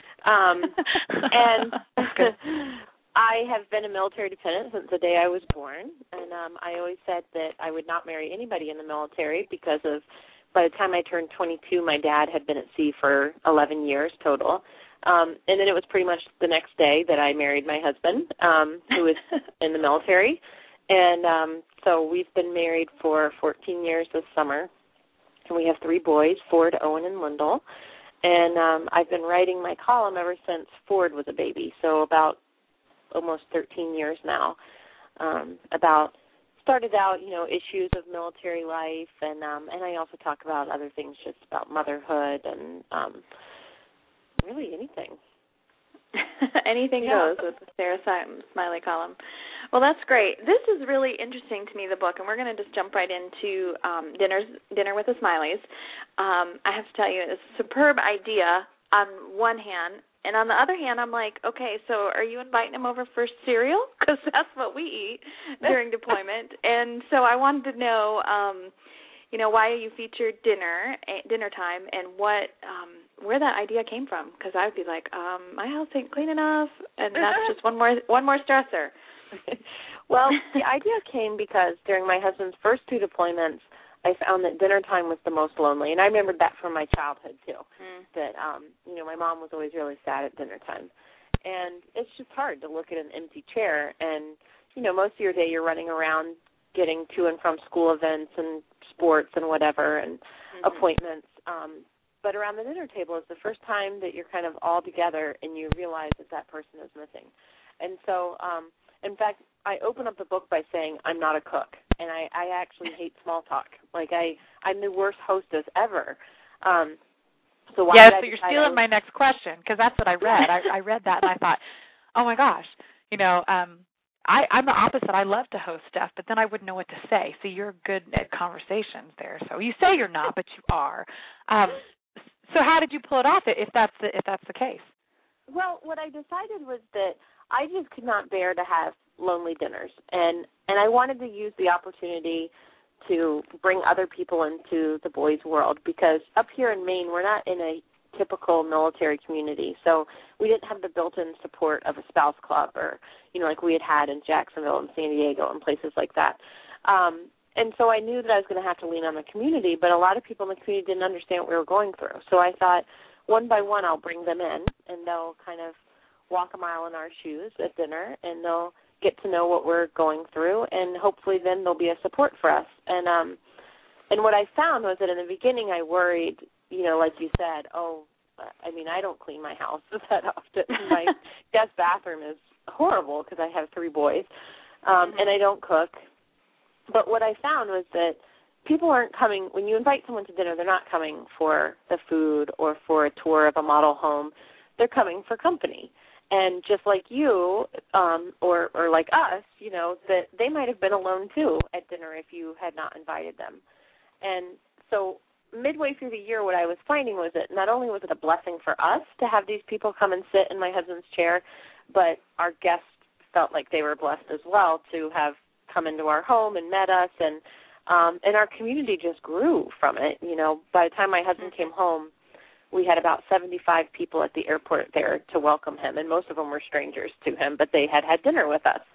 And I have been a military dependent since the day I was born, and I always said that I would not marry anybody in the military because of, by the time I turned 22, my dad had been at sea for 11 years total. And then it was pretty much the next day that I married my husband, who was in the military. And so we've been married for 14 years this summer, and we have 3 boys, Ford, Owen, and Lyndall. And I've been writing my column ever since Ford was a baby, so about almost 13 years now, started out, issues of military life, and I also talk about other things, just about motherhood and really anything. Anything goes with the Sarah Smiley column. Well, that's great. This is really interesting to me, the book, and we're going to just jump right into Dinner with the Smileys. I have to tell you, it's a superb idea on one hand, and on the other hand, I'm like, okay, so are you inviting them over for cereal? Because that's what we eat during deployment. And so I wanted to know, why you featured dinner time, and where that idea came from. Because I would be like, my house ain't clean enough, and that's just one more stressor. Well, the idea came because during my husband's first 2 deployments, I found that dinner time was the most lonely, and I remembered that from my childhood too. That my mom was always really sad at dinner time, and it's just hard to look at an empty chair. And most of your day you're running around getting to and from school events and sports and whatever and appointments. But around the dinner table is the first time that you're kind of all together and you realize that person is missing. And so, in fact, I open up the book by saying I'm not a cook, and I actually hate small talk. Like I'm the worst hostess ever. So you're stealing my next question, because that's what I read. I read that and I thought, oh my gosh, I'm the opposite. I love to host stuff, but then I wouldn't know what to say. So you're good at conversations there. So you say you're not, but you are. So how did you pull it off if that's the case? Well, what I decided was that I just could not bear to have lonely dinners, and I wanted to use the opportunity to bring other people into the boys' world, because up here in Maine, we're not in a typical military community, so we didn't have the built-in support of a spouse club or, like we had in Jacksonville and San Diego and places like that. And so I knew that I was going to have to lean on the community, but a lot of people in the community didn't understand what we were going through. So I thought, one by one, I'll bring them in, and they'll kind of walk a mile in our shoes at dinner, and they'll get to know what we're going through, and hopefully then there'll be a support for us. And what I found was that in the beginning I worried, like you said, I don't clean my house that often. My guest bathroom is horrible because I have 3 boys, and I don't cook. But what I found was that people aren't coming, when you invite someone to dinner, they're not coming for the food or for a tour of a model home. They're coming for company. And just like you, or like us, that they might have been alone too at dinner if you had not invited them. And so midway through the year, what I was finding was that not only was it a blessing for us to have these people come and sit in my husband's chair, but our guests felt like they were blessed as well to have come into our home and met us, and our community just grew from it. By the time my husband came home, we had about 75 people at the airport there to welcome him, and most of them were strangers to him, but they had dinner with us.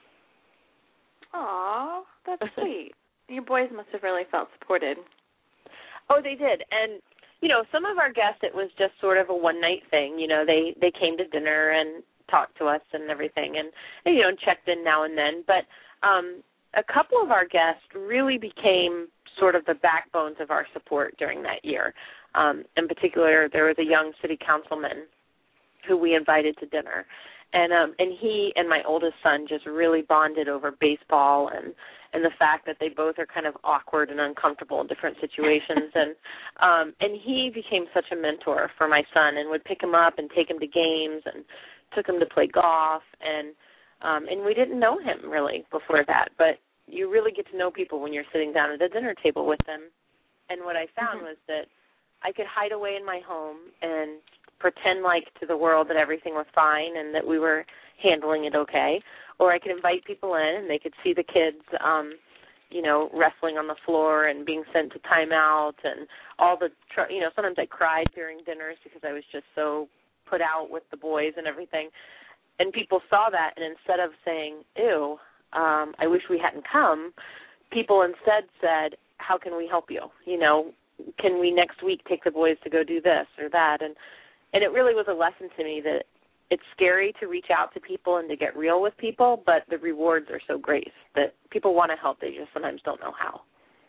Aw, that's sweet. Your boys must have really felt supported. Oh, they did. And, some of our guests, it was just sort of a one-night thing. They came to dinner and talked to us and everything and checked in now and then. But a couple of our guests really became sort of the backbones of our support during that year. In particular, there was a young city councilman who we invited to dinner, and he and my oldest son just really bonded over baseball and the fact that they both are kind of awkward and uncomfortable in different situations, and he became such a mentor for my son and would pick him up and take him to games and took him to play golf, and we didn't know him really before that, but you really get to know people when you're sitting down at a dinner table with them. And what I found was that I could hide away in my home and pretend like to the world that everything was fine and that we were handling it okay, or I could invite people in and they could see the kids, wrestling on the floor and being sent to timeout and all the, sometimes I cried during dinners because I was just so put out with the boys and everything. And people saw that, and instead of saying, ew, I wish we hadn't come, people instead said, how can we help you? Can we next week take the boys to go do this or that? And it really was a lesson to me that it's scary to reach out to people and to get real with people, but the rewards are so great that people want to help. They just sometimes don't know how.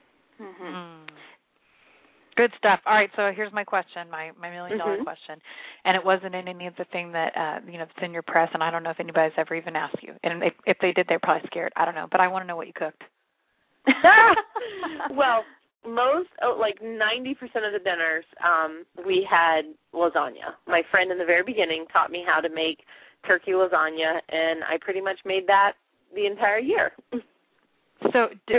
Good stuff. All right, so here's my question, my $1 million question, and it wasn't in any of the thing that that's in your press, and I don't know if anybody's ever even asked you. And if they did, they're probably scared. I don't know, but I want to know what you cooked. Well, most, 90% of the dinners, we had lasagna. My friend in the very beginning taught me how to make turkey lasagna, and I pretty much made that the entire year. So did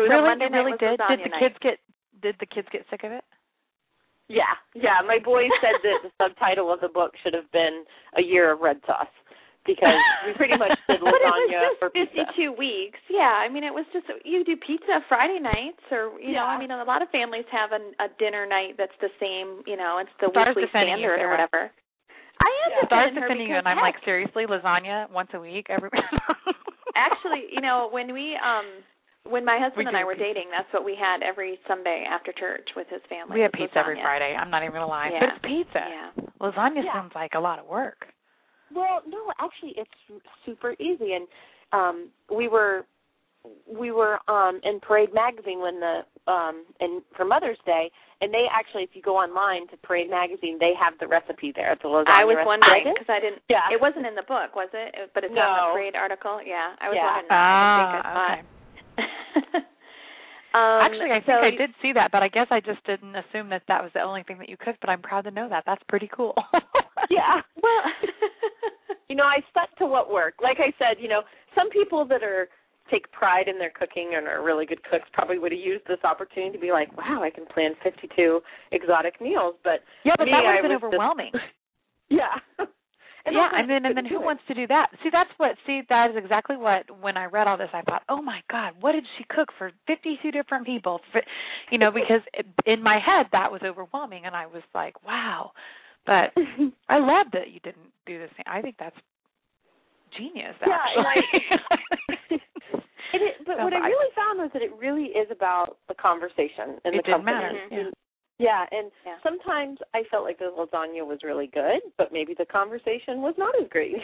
the kids get sick of it? Yeah. My boys said that the subtitle of the book should have been A Year of Red Sauce, because we pretty much did lasagna for pizza. 52 weeks. Yeah, I mean, it was just, you do pizza Friday nights, or, I mean, a lot of families have a dinner night that's the same, it's the weekly standard or whatever. I am defending you, and I'm like, seriously, lasagna once a week? Actually, when my husband and I were dating, that's what we had every Sunday after church with his family. We had pizza every Friday. I'm not even going to lie. Yeah. But it's pizza. Yeah. Lasagna sounds like a lot of work. Well, no, actually, it's super easy. And we were in Parade magazine for Mother's Day, and they actually, if you go online to Parade magazine, they have the recipe there. The lasagna I was recipe. wondering because I didn't. Yeah. It wasn't in the book, was it? But it's on the Parade article. Yeah, I was wondering. Okay. Actually, I think I did see that, but I guess I just didn't assume that was the only thing that you cooked, but I'm proud to know that. That's pretty cool. Yeah. Well, I stuck to what worked. Like I said, some people that take pride in their cooking and are really good cooks probably would have used this opportunity to be like, wow, I can plan 52 exotic meals. But that would have been overwhelming. Yeah. And then who wants to do that? That is exactly what, when I read all this, I thought, oh, my God, what did she cook for 52 different people? Because in my head, that was overwhelming, and I was like, wow. But I love that you didn't do the same. I think that's genius, actually. But what I really found was that it really is about the conversation and the company. It didn't matter. Yeah, and sometimes I felt like the lasagna was really good, but maybe the conversation was not as great,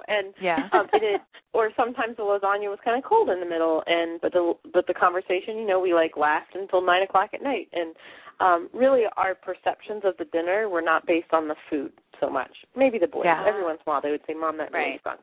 or sometimes the lasagna was kind of cold in the middle, but the conversation, we laughed until 9:00 at night, and really our perceptions of the dinner were not based on the food so much. Maybe the boys. Yeah. Every once in a while they would say, "Mom, that really stunk."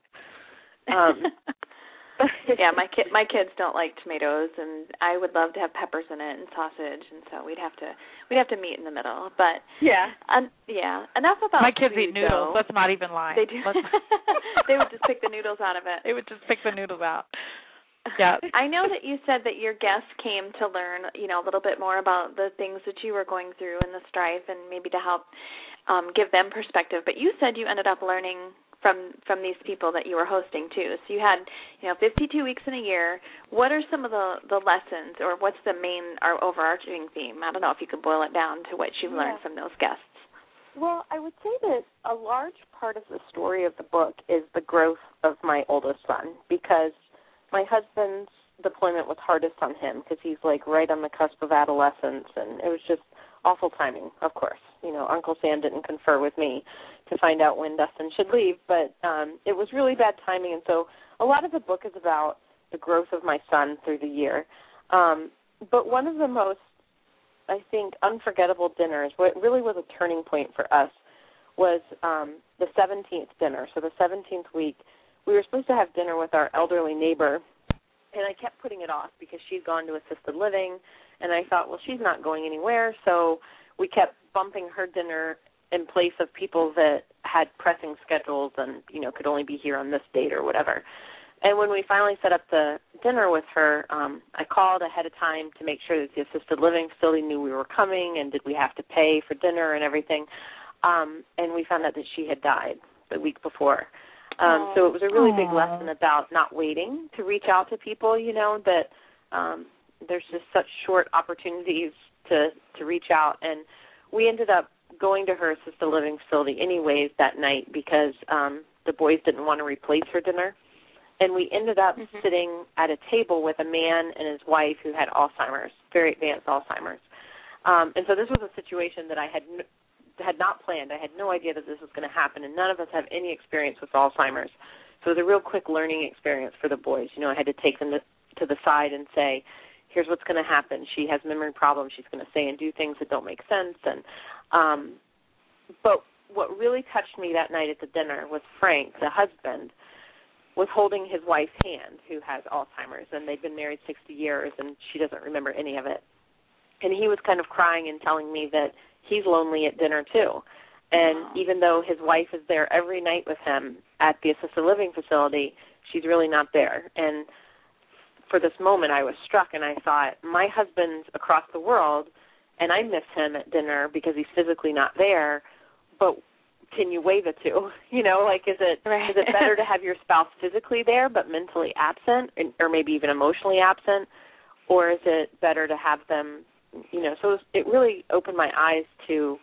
Yeah, my kids don't like tomatoes, and I would love to have peppers in it and sausage, and so we'd have to meet in the middle. But enough about my kids eat noodles. Let's not even lie. They do. They would just pick the noodles out of it. They would just pick the noodles out. Yeah. I know that you said that your guests came to learn, a little bit more about the things that you were going through and the strife, and maybe to help give them perspective. But you said you ended up learning from these people that you were hosting too. So you had, 52 weeks in a year. What are some of the lessons, or what's the main or overarching theme? I don't know if you could boil it down to what you've learned from those guests. Well, I would say that a large part of the story of the book is the growth of my oldest son, because my husband's deployment was hardest on him because he's right on the cusp of adolescence, and it was just awful timing, of course. Uncle Sam didn't confer with me to find out when Dustin should leave, but it was really bad timing, and so a lot of the book is about the growth of my son through the year. But one of the most, I think, unforgettable dinners, what really was a turning point for us, was the 17th dinner. So the 17th week, we were supposed to have dinner with our elderly neighbor, and I kept putting it off because she'd gone to assisted living, and I thought, well, she's not going anywhere, so we kept bumping her dinner in place of people that had pressing schedules and, could only be here on this date or whatever. And when we finally set up the dinner with her, I called ahead of time to make sure that the assisted living facility knew we were coming and did we have to pay for dinner and everything. And we found out that she had died the week before. So it was a really big lesson about not waiting to reach out to people, that there's just such short opportunities to reach out. And we ended up going to her assisted living facility anyways that night because the boys didn't want to replace her dinner. And we ended up sitting at a table with a man and his wife who had Alzheimer's, very advanced Alzheimer's. And so this was a situation that I had not planned. I had no idea that this was going to happen, and none of us have any experience with Alzheimer's. So it was a real quick learning experience for the boys. I had to take them to the side and say, here's what's going to happen. She has memory problems. She's going to say and do things that don't make sense. And but what really touched me that night at the dinner was Frank, the husband, was holding his wife's hand, who has Alzheimer's, and they've been married 60 years, and she doesn't remember any of it. And he was kind of crying and telling me that he's lonely at dinner, too. And even though his wife is there every night with him at the assisted living facility, she's really not there. And for this moment, I was struck, and I thought, my husband's across the world, and I miss him at dinner because he's physically not there, but can you weigh the two? Is it better to have your spouse physically there but mentally absent, or maybe even emotionally absent, or is it better to have them, so it really opened my eyes to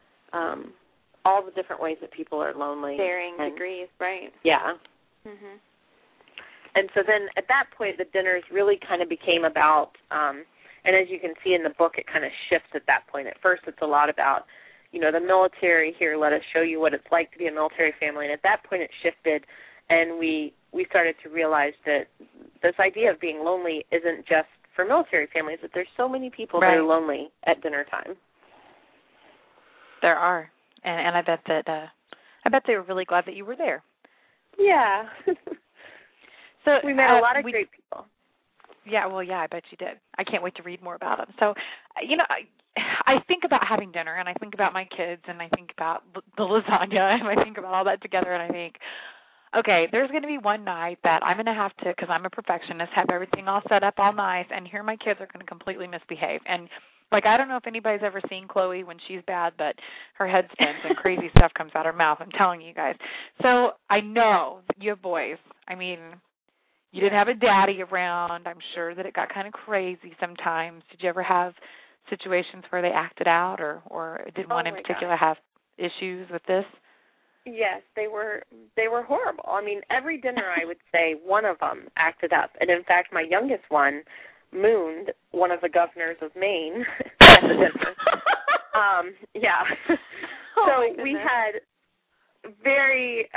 all the different ways that people are lonely. Varying degrees, right. Yeah. Mm-hmm. And so then at that point, the dinners really kind of became about, and as you can see in the book, it kind of shifts at that point. At first, it's a lot about, the military here, let us show you what it's like to be a military family. And at that point it shifted, and we started to realize that this idea of being lonely isn't just for military families, that there's so many people that are lonely at dinner time. There are. And I bet they were really glad that you were there. Yeah. So we met a lot of great people. Yeah, well, yeah, I bet you did. I can't wait to read more about them. So, I think about having dinner, and I think about my kids, and I think about the lasagna, and I think about all that together, and I think, okay, there's going to be one night that I'm going to have to, because I'm a perfectionist, have everything all set up all nice, and here my kids are going to completely misbehave. And, I don't know if anybody's ever seen Chloe when she's bad, but her head spins and crazy stuff comes out her mouth. I'm telling you guys. So I know that you have boys. I mean, you didn't have a daddy around. I'm sure that it got kind of crazy sometimes. Did you ever have situations where they acted out, or did one in particular have issues with this? Yes, they were horrible. I mean, every dinner I would say one of them acted up. And in fact, my youngest one mooned one of the governors of Maine at the dinner. Yeah. So we had very,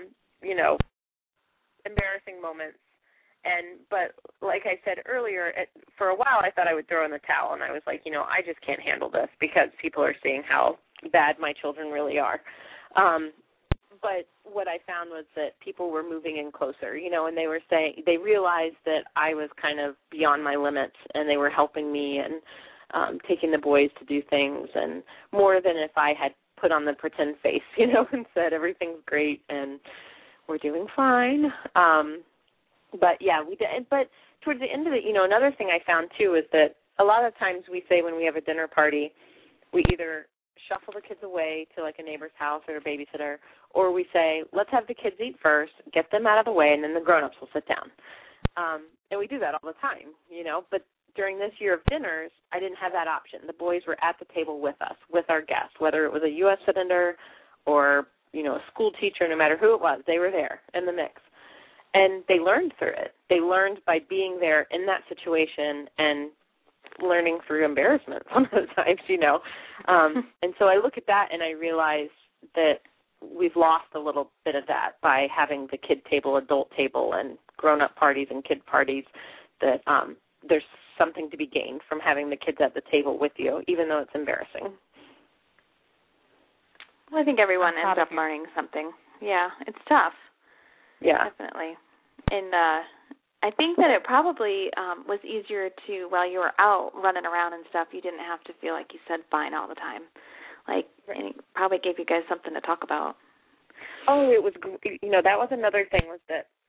embarrassing moments. But like I said earlier, for a while I thought I would throw in the towel, and I was like, I just can't handle this because people are seeing how bad my children really are. But what I found was that people were moving in closer, and they were saying, they realized that I was kind of beyond my limits, and they were helping me and taking the boys to do things, and more than if I had put on the pretend face, and said everything's great and we're doing fine. But yeah, we did. But towards the end of it, another thing I found too is that a lot of times we say when we have a dinner party, we either shuffle the kids away to like a neighbor's house or a babysitter, or we say, let's have the kids eat first, get them out of the way, and then the grown-ups will sit down. And we do that all the time, But during this year of dinners, I didn't have that option. The boys were at the table with us, with our guests, whether it was a U.S. senator or, a school teacher, no matter who it was, they were there in the mix. And they learned through it. They learned by being there in that situation and learning through embarrassment some of the times, And so I look at that and I realize that we've lost a little bit of that by having the kid table, adult table, and grown-up parties and kid parties, that there's something to be gained from having the kids at the table with you, even though it's embarrassing. Well, I think everyone ends up learning something. Yeah, it's tough. Yeah. Definitely. And I think that it probably was easier to, while you were out running around and stuff, you didn't have to feel like you said fine all the time. And it probably gave you guys something to talk about. Oh, it was, that was another thing, was that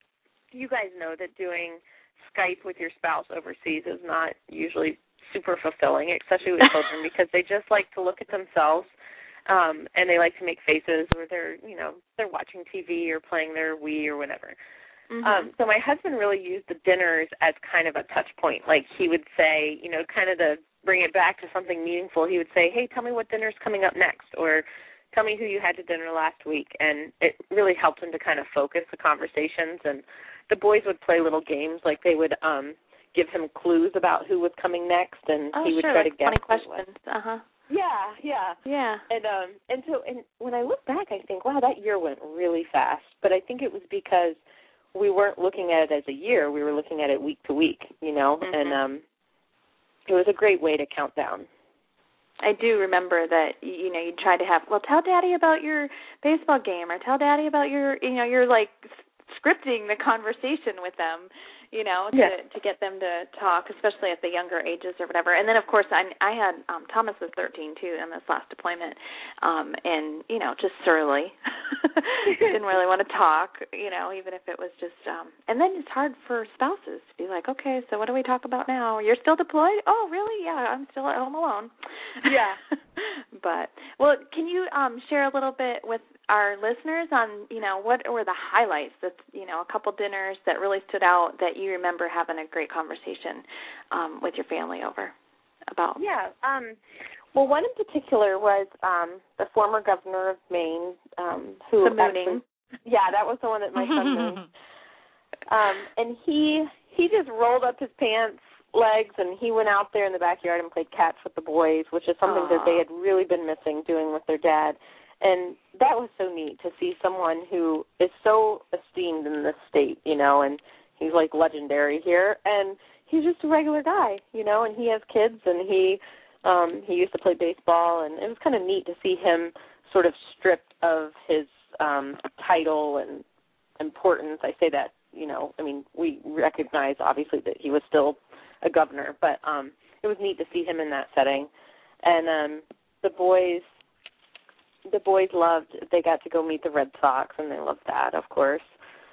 you guys know that doing Skype with your spouse overseas is not usually super fulfilling, especially with children, because they just like to look at themselves, and they like to make faces, or they're watching TV or playing their Wii or whatever. So my husband really used the dinners as kind of a touch point. Like he would say, kind of to bring it back to something meaningful, he would say, hey, tell me what dinner's coming up next, or tell me who you had to dinner last week. And it really helped him to kind of focus the conversations. And the boys would play little games, like they would give him clues about who was coming next, and he would try to guess. Funny questions. Yeah. And when I look back, I think, wow, that year went really fast. But I think it was because we weren't looking at it as a year. We were looking at it week to week, and it was a great way to count down. I do remember that, you'd try to have, tell Daddy about your baseball game, or tell Daddy about your, you're like scripting the conversation with them, to get them to talk, especially at the younger ages or whatever. And then, of course, I had, Thomas was 13, too, in this last deployment, and, just surly. Didn't really want to talk, even if it was just, and then it's hard for spouses to be like, okay, so what do we talk about now? You're still deployed? Oh, really? Yeah, I'm still at home alone. Yeah. But, can you share a little bit with our listeners on, what were the highlights that, a couple dinners that really stood out that you remember having a great conversation with your family over about? Yeah. Well, one in particular was the former governor of Maine, who the mooning. That was the one that my son mooned. And he just rolled up his pants legs, and he went out there in the backyard and played catch with the boys, which is something that they had really been missing doing with their dad. And that was so neat to see someone who is so esteemed in this state, and he's like legendary here, and he's just a regular guy, and he has kids, and he used to play baseball, and it was kind of neat to see him sort of stripped of his title and importance. I say that, we recognize obviously that he was still a governor, but it was neat to see him in that setting. And the boys loved, they got to go meet the Red Sox, and they loved that, of course.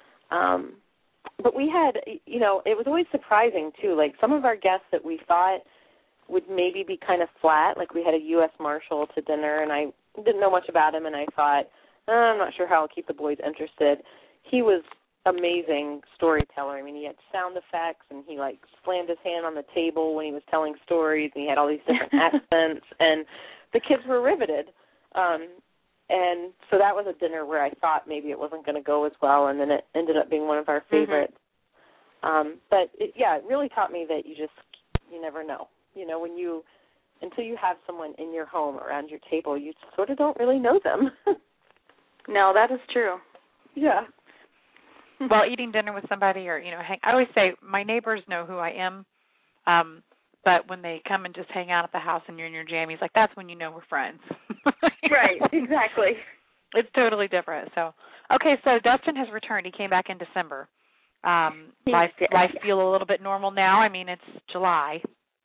But we had, it was always surprising, too. Like, some of our guests that we thought would maybe be kind of flat, like we had a U.S. Marshal to dinner, and I didn't know much about him, and I thought, I'm not sure how I'll keep the boys interested. He was amazing storyteller. I mean, he had sound effects, and he, slammed his hand on the table when he was telling stories, and he had all these different accents, and the kids were riveted. And so that was a dinner where I thought maybe it wasn't going to go as well, and then it ended up being one of our favorites. But it really taught me that you never know. Until you have someone in your home around your table, you sort of don't really know them. No, that is true. Yeah. Well, eating dinner with somebody, or I always say my neighbors know who I am, but when they come and just hang out at the house and you're in your jammies, that's when you know we're friends. Right, exactly. It's totally different. So, okay, so Dustin has returned. He came back in December. Life feel a little bit normal now? I mean, it's July.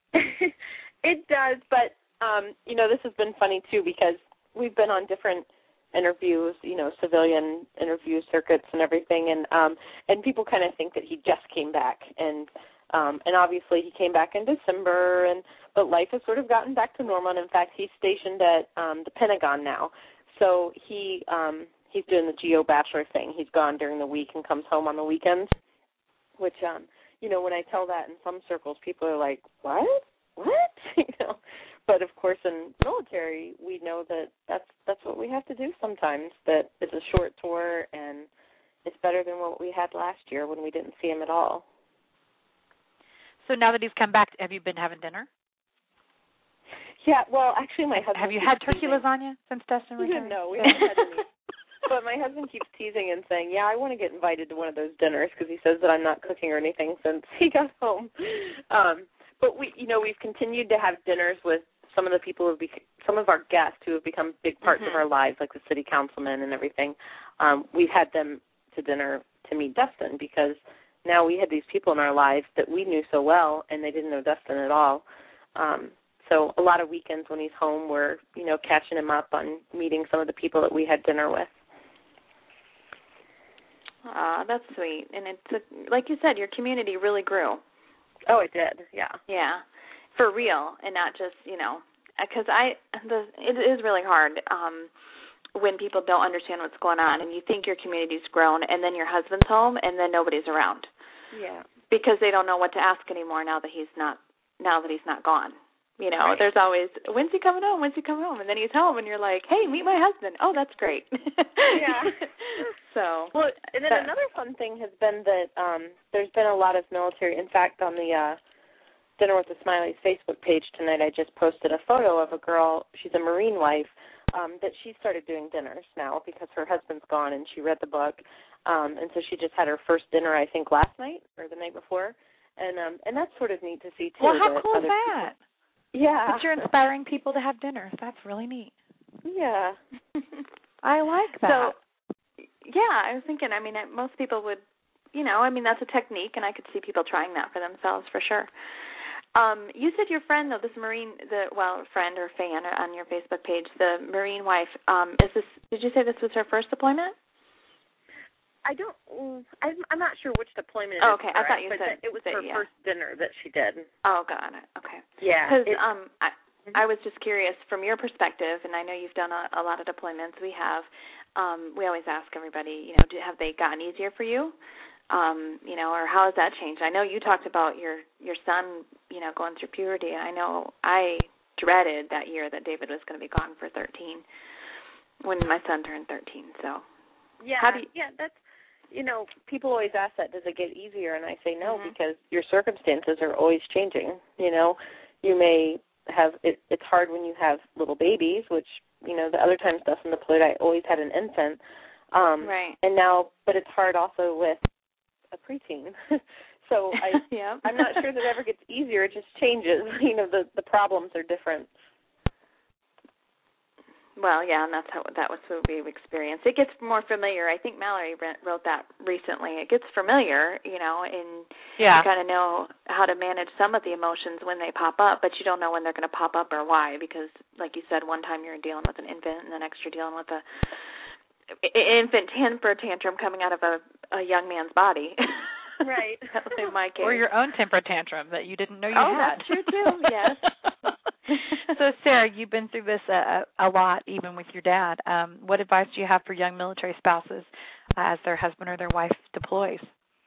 It does, but, this has been funny, too, because we've been on different interviews, civilian interview circuits and everything, and people kind of think that he just came back, and obviously he came back in December, but life has sort of gotten back to normal, and in fact he's stationed at the Pentagon now, so he's doing the GO Bachelor thing. He's gone during the week and comes home on the weekends, which, when I tell that in some circles, people are like, what? But of course, in military, we know that that's what we have to do sometimes. That it's a short tour, and it's better than what we had last year when we didn't see him at all. So now that he's come back, have you been having dinner? Yeah, well, actually, my husband. Have you had turkey lasagna since Dustin returned? No, we haven't had any. But my husband keeps teasing and saying, yeah, I want to get invited to one of those dinners, because he says that I'm not cooking or anything since he got home. But we've continued to have dinners with some of the people some of our guests who have become big parts of our lives, like the city councilmen and everything. We've had them to dinner to meet Dustin, because now we had these people in our lives that we knew so well, and they didn't know Dustin at all. So a lot of weekends when he's home, we're, catching him up on meeting some of the people that we had dinner with. That's sweet. And it's like you said, your community really grew. Oh, it did. Yeah. Yeah, for real, and not just because it is really hard when people don't understand what's going on, and you think your community's grown, and then your husband's home, and then nobody's around. Yeah. Because they don't know what to ask anymore now that he's not gone. Right. There's always, when's he coming home? When's he coming home? And then he's home, and you're like, hey, meet my husband. Oh, that's great. Yeah. So. Well, and then another fun thing has been that there's been a lot of military. In fact, on the Dinner with the Smileys Facebook page tonight, I just posted a photo of a girl. She's a Marine wife that she started doing dinners now because her husband's gone, and she read the book. And so she just had her first dinner, I think, last night or the night before. And that's sort of neat to see, too. Well, how cool is that? Yeah. But you're inspiring people to have dinners. That's really neat. Yeah. I like that. So, yeah, I was thinking, most people would, that's a technique, and I could see people trying that for themselves for sure. You said your friend, though, this Marine, friend or fan on your Facebook page, the Marine wife, did you say this was her first deployment? I'm not sure which deployment it is. Okay, I thought you said it was her first dinner that she did. Oh, got it. Okay. Yeah. Because I was just curious from your perspective, and I know you've done a lot of deployments. We have. We always ask everybody, have they gotten easier for you? Or how has that changed? I know you talked about your son, going through puberty. I know I dreaded that year that David was going to be gone for 13 when my son turned 13. So yeah, that's. People always ask that, does it get easier? And I say no, because your circumstances are always changing. You may have, it's hard when you have little babies, which, the other time stuff in the deployed, I always had an infant. Right. And now, but it's hard also with a preteen. So I'm not sure that it ever gets easier. It just changes. The problems are different. Well, yeah, and that was what we've experienced. It gets more familiar. I think Mallory wrote that recently. It gets familiar, and you kind of know how to manage some of the emotions when they pop up, but you don't know when they're going to pop up or why, because, like you said, one time you're dealing with an infant, and the next you're dealing with an infant temper tantrum coming out of a young man's body. Right. That was in my case. Or your own temper tantrum that you didn't know you had. Oh, that's true, too, yes. So, Sarah, you've been through this a lot, even with your dad. What advice do you have for young military spouses as their husband or their wife deploys?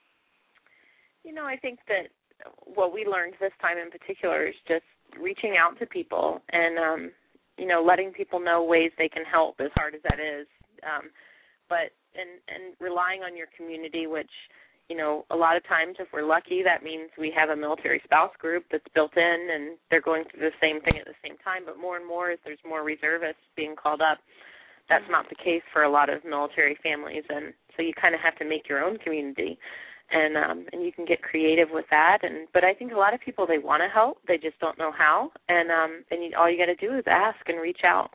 I think that what we learned this time in particular is just reaching out to people and, letting people know ways they can help, as hard as that is. But relying on your community, which, a lot of times, if we're lucky, that means we have a military spouse group that's built in and they're going through the same thing at the same time. But more and more, as there's more reservists being called up, that's not the case for a lot of military families. And so you kind of have to make your own community. And you can get creative with that. But I think a lot of people, they want to help. They just don't know how. And all you got to do is ask and reach out.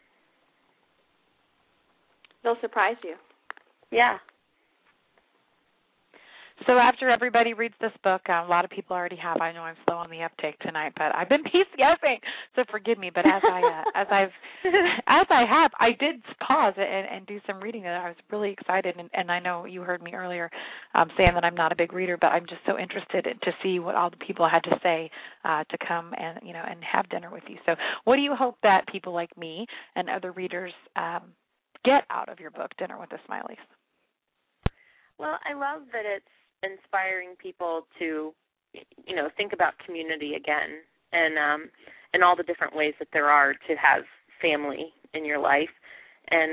They'll surprise you. Yeah. So after everybody reads this book, a lot of people already have. I know I'm slow on the uptake tonight, but I've been PCSing, so forgive me. But I did pause and do some reading, and I was really excited. And I know you heard me earlier saying that I'm not a big reader, but I'm just so interested to see what all the people had to say to come and have dinner with you. So what do you hope that people like me and other readers get out of your book, Dinner with the Smileys? Well, I love that it's inspiring people to, think about community again and all the different ways that there are to have family in your life. And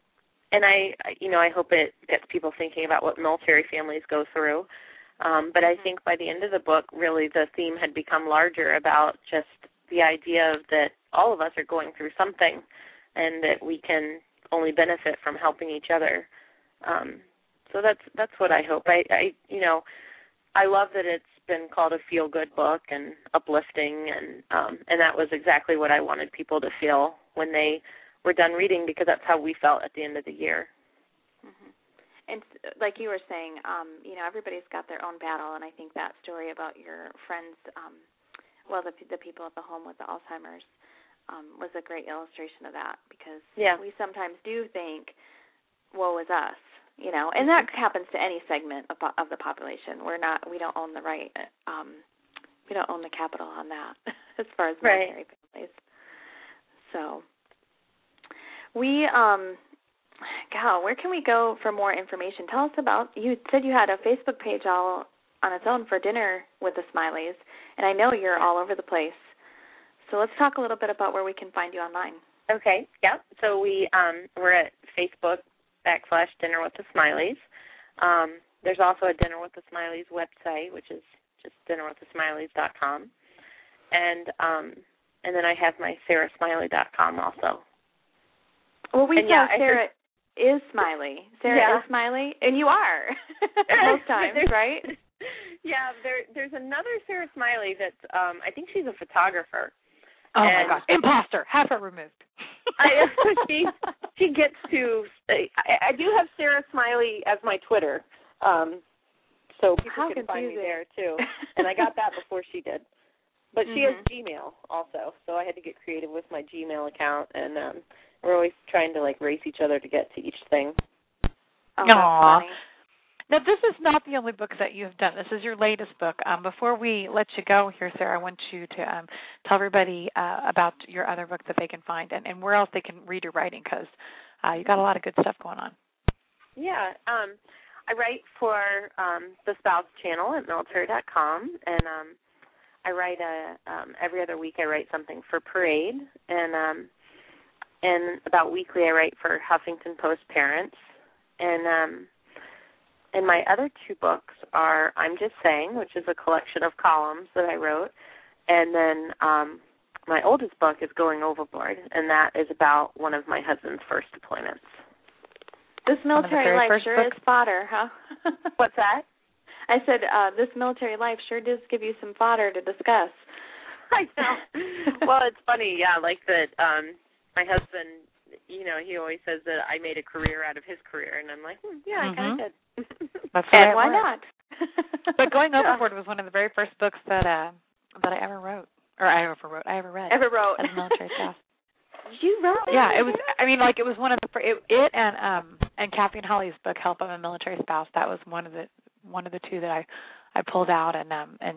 I hope it gets people thinking about what military families go through. But I think by the end of the book, really the theme had become larger about just the idea of that all of us are going through something and that we can only benefit from helping each other. So that's what I hope. I love that it's been called a feel-good book and uplifting, and that was exactly what I wanted people to feel when they were done reading, because that's how we felt at the end of the year. Mm-hmm. And like you were saying, everybody's got their own battle, and I think that story about your friends, the people at the home with the Alzheimer's, was a great illustration of that, because we sometimes do think, woe is us, You know, and that happens to any segment of the population. We don't own the right, we don't own the capital on that as far as military families. So we, Gal, where can we go for more information? Tell us about, you said you had a Facebook page all on its own for Dinner with the Smileys, and I know you're all over the place. So let's talk a little bit about where we can find you online. Okay, yeah. So we're at Facebook.com/Dinner with the Smileys. There's also a Dinner with the Smileys website, which is just dinnerwiththesmileys.com. And then I have my sarahsmiley.com also. Well, we saw Sarah is Smiley. Sarah is Smiley, and you are most times, right? Yeah, there's another Sarah Smiley that's I think she's a photographer. Oh my gosh, imposter, have her removed. She gets to. I do have Sarah Smiley as my Twitter, so people can find me there too. And I got that before she did. But she has Gmail also, so I had to get creative with my Gmail account, and we're always trying to race each other to get to each thing. Oh, that's funny. Now, this is not the only book that you have done. This is your latest book. Before we let you go here, Sarah, I want you to tell everybody about your other book that they can find and where else they can read your writing, because you got a lot of good stuff going on. Yeah. I write for the Spouse channel at military.com, and I write every other week I write something for Parade, and about weekly I write for Huffington Post Parents, and my other two books are I'm Just Saying, which is a collection of columns that I wrote, and then my oldest book is Going Overboard, and that is about one of my husband's first deployments. This military life sure is fodder, huh? What's that? I said this military life sure does give you some fodder to discuss. I know. Well, it's funny, that my husband, he always says that I made a career out of his career, and I'm like, yeah, I kind of did. That's and why not? But Going Overboard was one of the very first books that I ever wrote, or I ever read. Ever wrote as a military spouse. You wrote it? Yeah, it was. I mean, it was one of the. It and Kathy and Holly's book, Help, I'm a Military Spouse. That was one of the two that I pulled out and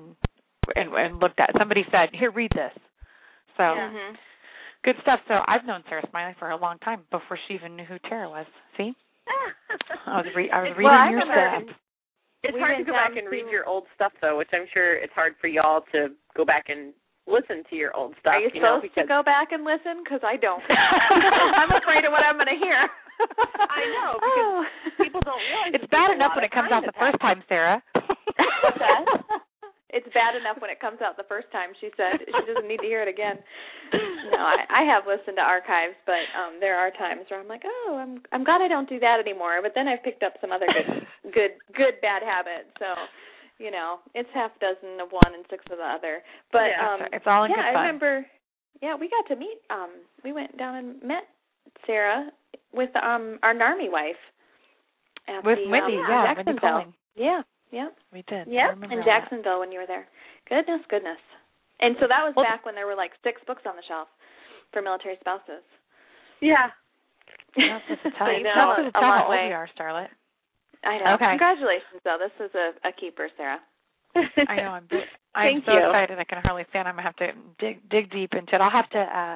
looked at. Somebody said, "Here, read this." So. Mm-hmm. Good stuff. So I've known Sarah Smiley for a long time before she even knew who Tara was. See? I was reading your stuff. It's hard to go back and read your old stuff, though, which I'm sure it's hard for y'all to go back and listen to your old stuff. Are you supposed to go back and listen? Because I don't. I'm afraid of what I'm going to hear. I know, because people don't realize it's bad enough when it comes out the first time, Sarah. What's that? It's bad enough when it comes out the first time, she said. She doesn't need to hear it again. No, I have listened to archives, but there are times where I'm like, oh, I'm glad I don't do that anymore. But then I've picked up some other good bad habits. So, it's half dozen of one and six of the other. But it's all in good fun. I remember. Yeah, we got to meet. We went down and met Sarah with our Narmy wife at Wendy, Wendy Jacksonville. Yeah. Yeah, we did. Yeah, in Jacksonville when you were there. Goodness. And so that was back when there were 6 books on the shelf for military spouses. Yeah. That's just to tell you. How old we are, Starlet. I know. Okay. Congratulations, though. This is a keeper, Sarah. I know. I'm so excited. I can hardly stand. I'm going to have to dig deep into it. I'll have to,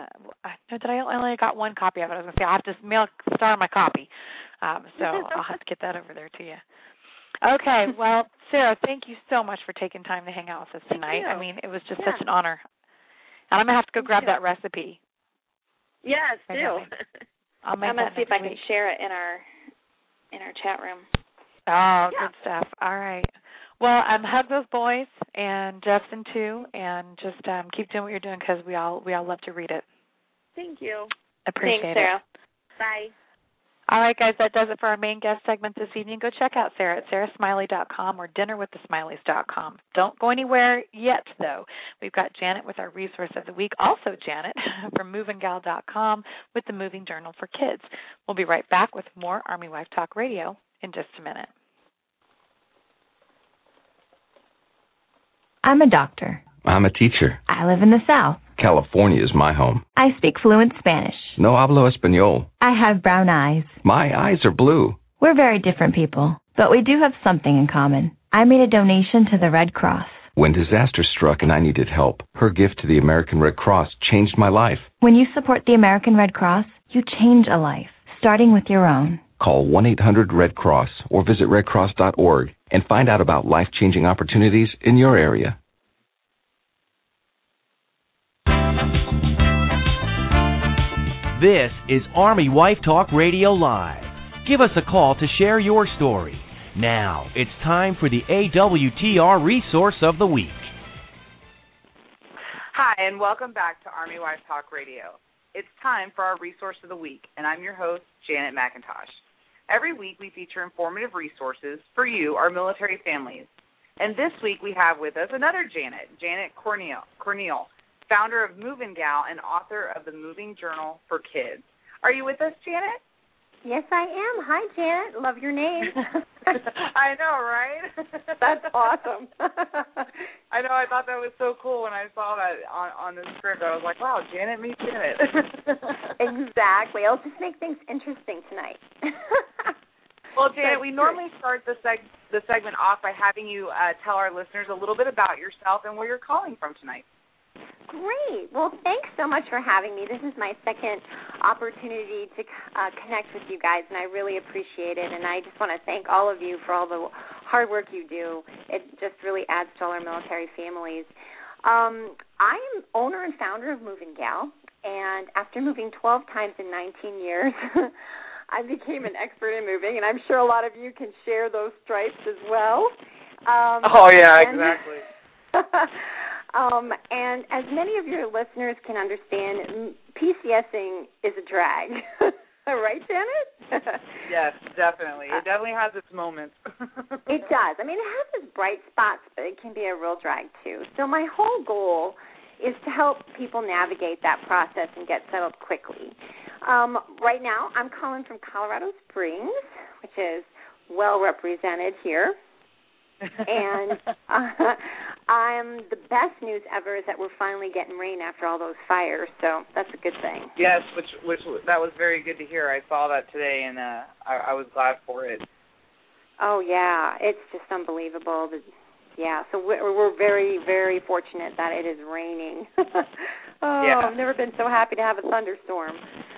I only got one copy of it. I was going to say I'll have to mail Star my copy. So I'll have to get that over there to you. Okay, well, Sarah, thank you so much for taking time to hang out with us tonight. I mean, it was just such an honor. And I'm going to have to go grab that recipe. Yes, do. I'm going to see if I can share it in our chat room. Oh, good stuff. All right. Well, hug those boys and Justin too, and just keep doing what you're doing because we all love to read it. Thank you. Appreciate Thanks, Sarah. Bye. All right, guys, that does it for our main guest segment this evening. Go check out Sarah at sarahsmiley.com or dinnerwiththesmileys.com. Don't go anywhere yet, though. We've got Janet with our resource of the week, also Janet from movinggal.com with the Moving Journal for Kids. We'll be right back with more Army Wife Talk Radio in just a minute. I'm a doctor. I'm a teacher. I live in the South. California is my home. I speak fluent Spanish. No hablo español. I have brown eyes. My eyes are blue. We're very different people, but we do have something in common. I made a donation to the Red Cross. When disaster struck and I needed help, her gift to the American Red Cross changed my life. When you support the American Red Cross, you change a life, starting with your own. Call 1-800-RED-CROSS or visit redcross.org and find out about life-changing opportunities in your area. This is Army Wife Talk Radio Live. Give us a call to share your story. Now, it's time for the AWTR Resource of the Week. Hi, and welcome back to Army Wife Talk Radio. It's time for our Resource of the Week, and I'm your host, Janet McIntosh. Every week we feature informative resources for you, our military families. And this week we have with us another Janet Corneal, founder of Moving Gal and author of the Moving Journal for Kids. Are you with us, Janet? Yes, I am. Hi, Janet. Love your name. I know, right? That's awesome. I know. I thought that was so cool when I saw that on the script. I was like, wow, Janet meets Janet. Exactly. I'll just make things interesting tonight. Well, Janet, we normally start the segment off by having you tell our listeners a little bit about yourself and where you're calling from tonight. Great. Well, thanks so much for having me. This is my second opportunity to connect with you guys, and I really appreciate it. And I just want to thank all of you for all the hard work you do. It just really adds to all our military families. I am owner and founder of Moving Gal, and after moving 12 times in 19 years, I became an expert in moving, and I'm sure a lot of you can share those stripes as well. Exactly. And as many of your listeners can understand, PCSing is a drag. Right, Janet? Yes, definitely. It definitely has its moments. It does. I mean, it has its bright spots, but it can be a real drag, too. So my whole goal is to help people navigate that process and get settled quickly. Right now, I'm calling from Colorado Springs, which is well represented here. And the best news ever is that we're finally getting rain after all those fires, so that's a good thing. Yes, which that was very good to hear. I saw that today, and I was glad for it. Oh, yeah, it's just unbelievable. So we're very, very fortunate that it is raining. I've never been so happy to have a thunderstorm.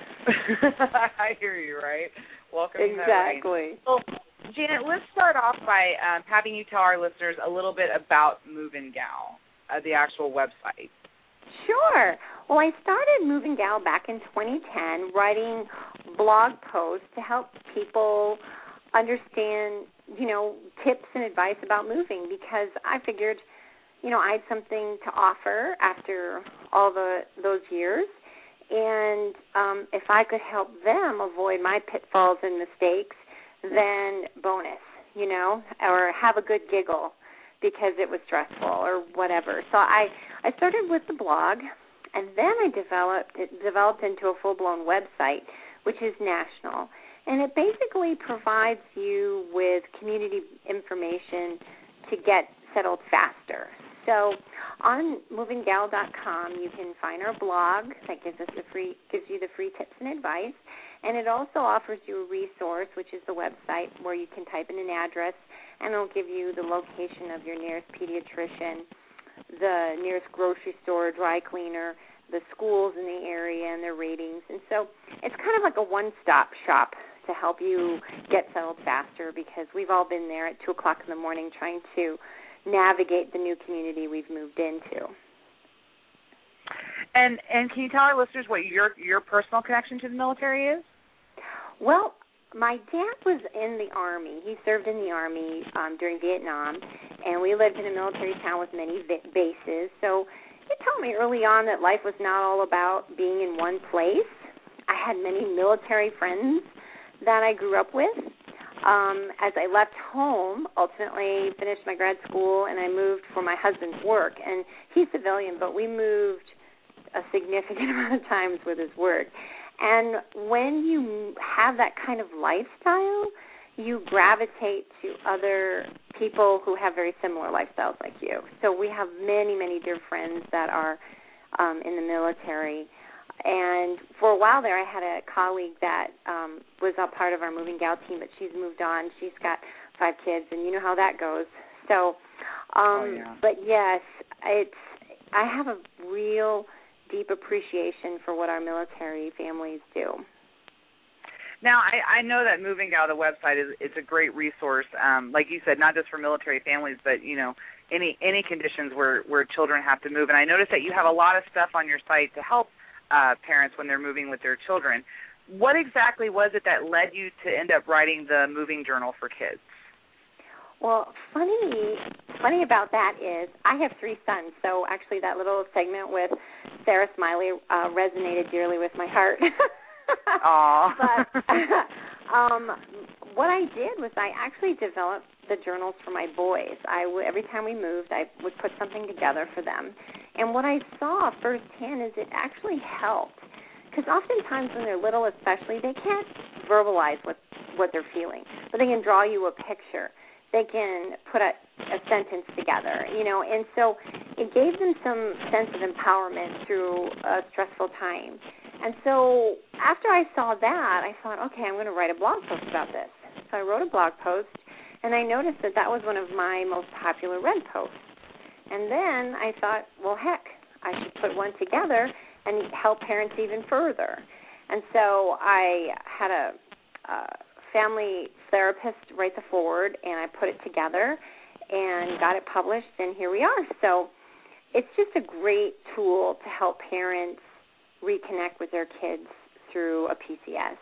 I hear you, right? Welcome. Exactly. Well, Janet, let's start off by having you tell our listeners a little bit about Moving Gal, the actual website. Sure. Well, I started Moving Gal back in 2010, writing blog posts to help people understand, tips and advice about moving, because I figured, I had something to offer after all those years. And if I could help them avoid my pitfalls and mistakes, then bonus, or have a good giggle because it was stressful or whatever. So I started with the blog, and then it developed into a full-blown website, which is national. And it basically provides you with community information to get settled faster. So on movinggal.com, you can find our blog that gives you the free tips and advice, and it also offers you a resource, which is the website where you can type in an address, and it'll give you the location of your nearest pediatrician, the nearest grocery store, dry cleaner, the schools in the area and their ratings. And so it's kind of like a one-stop shop to help you get settled faster, because we've all been there at 2 o'clock in the morning trying to navigate the new community we've moved into. And can you tell our listeners what your personal connection to the military is? Well, my dad was in the Army. He served in the Army during Vietnam, and we lived in a military town with many bases. So he told me early on that life was not all about being in one place. I had many military friends that I grew up with. As I left home, ultimately finished my grad school, and I moved for my husband's work. And he's civilian, but we moved a significant amount of times with his work. And when you have that kind of lifestyle, you gravitate to other people who have very similar lifestyles like you. So we have many, many dear friends that are in the military. And for a while there, I had a colleague that was a part of our Moving Gal team, but she's moved on. She's got 5 kids, and you know how that goes. So, but yes, I have a real deep appreciation for what our military families do. Now, I know that Moving Gal, the website, it's a great resource, like you said, not just for military families, but, you know, any conditions where children have to move. And I noticed that you have a lot of stuff on your site to help parents when they're moving with their children. What exactly was it that led you to end up writing the Moving Journal for Kids? Well, funny about that is I have 3 sons, so actually that little segment with Sarah Smiley resonated dearly with my heart. Aww. But what I did was I actually developed the journals for my boys. Every time we moved, I would put something together for them. And what I saw firsthand is it actually helped. Because oftentimes when they're little especially, they can't verbalize what they're feeling, but they can draw you a picture. They can put a sentence together, you know, and so it gave them some sense of empowerment through a stressful time. And so after I saw that, I thought, okay, I'm going to write a blog post about this. So I wrote a blog post, and I noticed that was one of my most popular read posts. And then I thought, well, heck, I should put one together and help parents even further. And so I had a family therapist write the foreword, and I put it together and got it published, and here we are. So it's just a great tool to help parents reconnect with their kids through a PCS.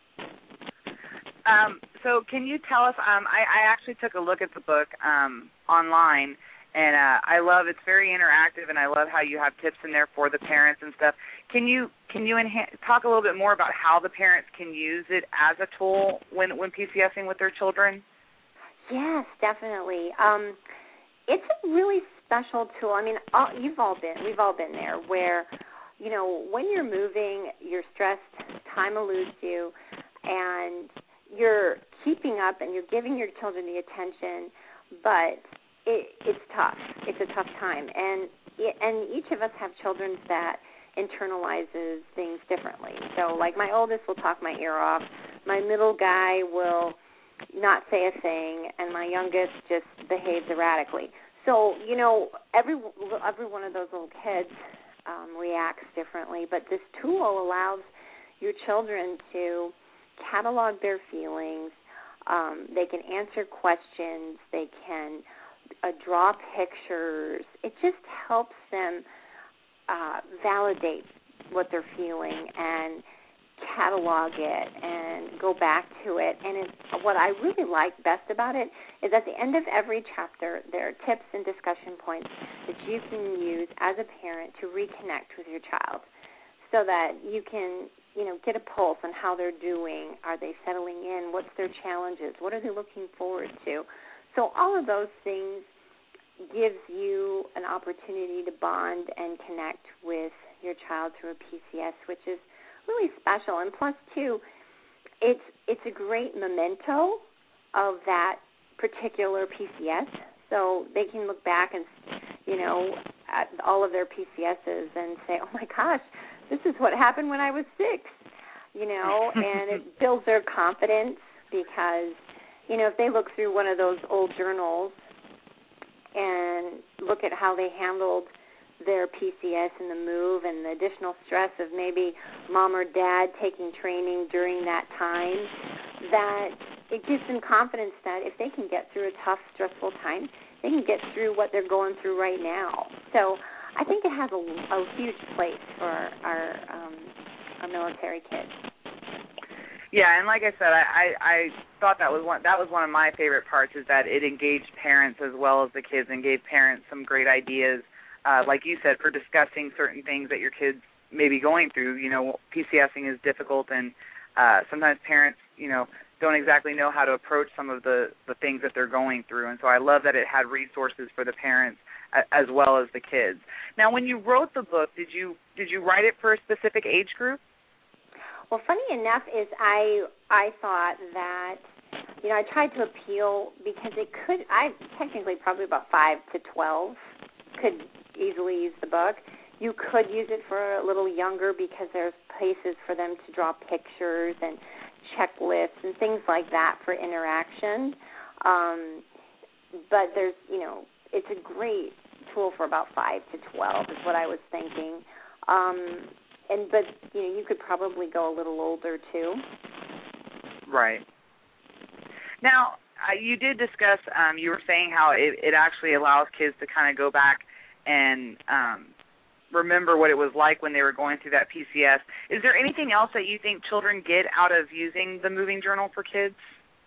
So can you tell us, I actually took a look at the book online, and I love it's very interactive, and I love how you have tips in there for the parents and stuff. Can you talk a little bit more about how the parents can use it as a tool when PCSing with their children? Yes, definitely. It's a really special tool. I mean, we've all been there where, you know, when you're moving, you're stressed, time eludes you, and you're keeping up and you're giving your children the attention, but it's tough. It's a tough time, and each of us have children that internalizes things differently. So, like, my oldest will talk my ear off, my middle guy will not say a thing, and my youngest just behaves erratically. So, you know, every one of those little kids reacts differently, but this tool allows your children to catalog their feelings. They can answer questions. They can draw pictures. It just helps them validate what they're feeling and catalog it and go back to it. And what I really like best about it is at the end of every chapter, there are tips and discussion points that you can use as a parent to reconnect with your child so that you can, you know, get a pulse on how they're doing. Are they settling in? What's their challenges? What are they looking forward to? So all of those things gives you an opportunity to bond and connect with your child through a PCS, which is really special. And plus, too, it's a great memento of that particular PCS. So they can look back and, you know, at all of their PCSs and say, oh, my gosh, this is what happened when I was 6, you know, and it builds their confidence because, you know, if they look through one of those old journals and look at how they handled their PCS and the move and the additional stress of maybe mom or dad taking training during that time, that it gives them confidence that if they can get through a tough, stressful time, they can get through what they're going through right now. So I think it has a huge place for our military kids. Yeah, and like I said, I thought that was one of my favorite parts is that it engaged parents as well as the kids and gave parents some great ideas, like you said, for discussing certain things that your kids may be going through. You know, PCSing is difficult, and sometimes parents, you know, don't exactly know how to approach some of the things that they're going through. And so I love that it had resources for the parents as well as the kids. Now, when you wrote the book, did you write it for a specific age group? Well, funny enough is I thought that, you know, I tried to appeal because technically probably about 5 to 12 could easily use the book. You could use it for a little younger because there's places for them to draw pictures and checklists and things like that for interaction. But there's, it's a great tool for about 5 to 12 is what I was thinking. But you could probably go a little older too. Right. Now, you did discuss, you were saying how it actually allows kids to kind of go back and remember what it was like when they were going through that PCS. Is there anything else that you think children get out of using the moving journal for kids?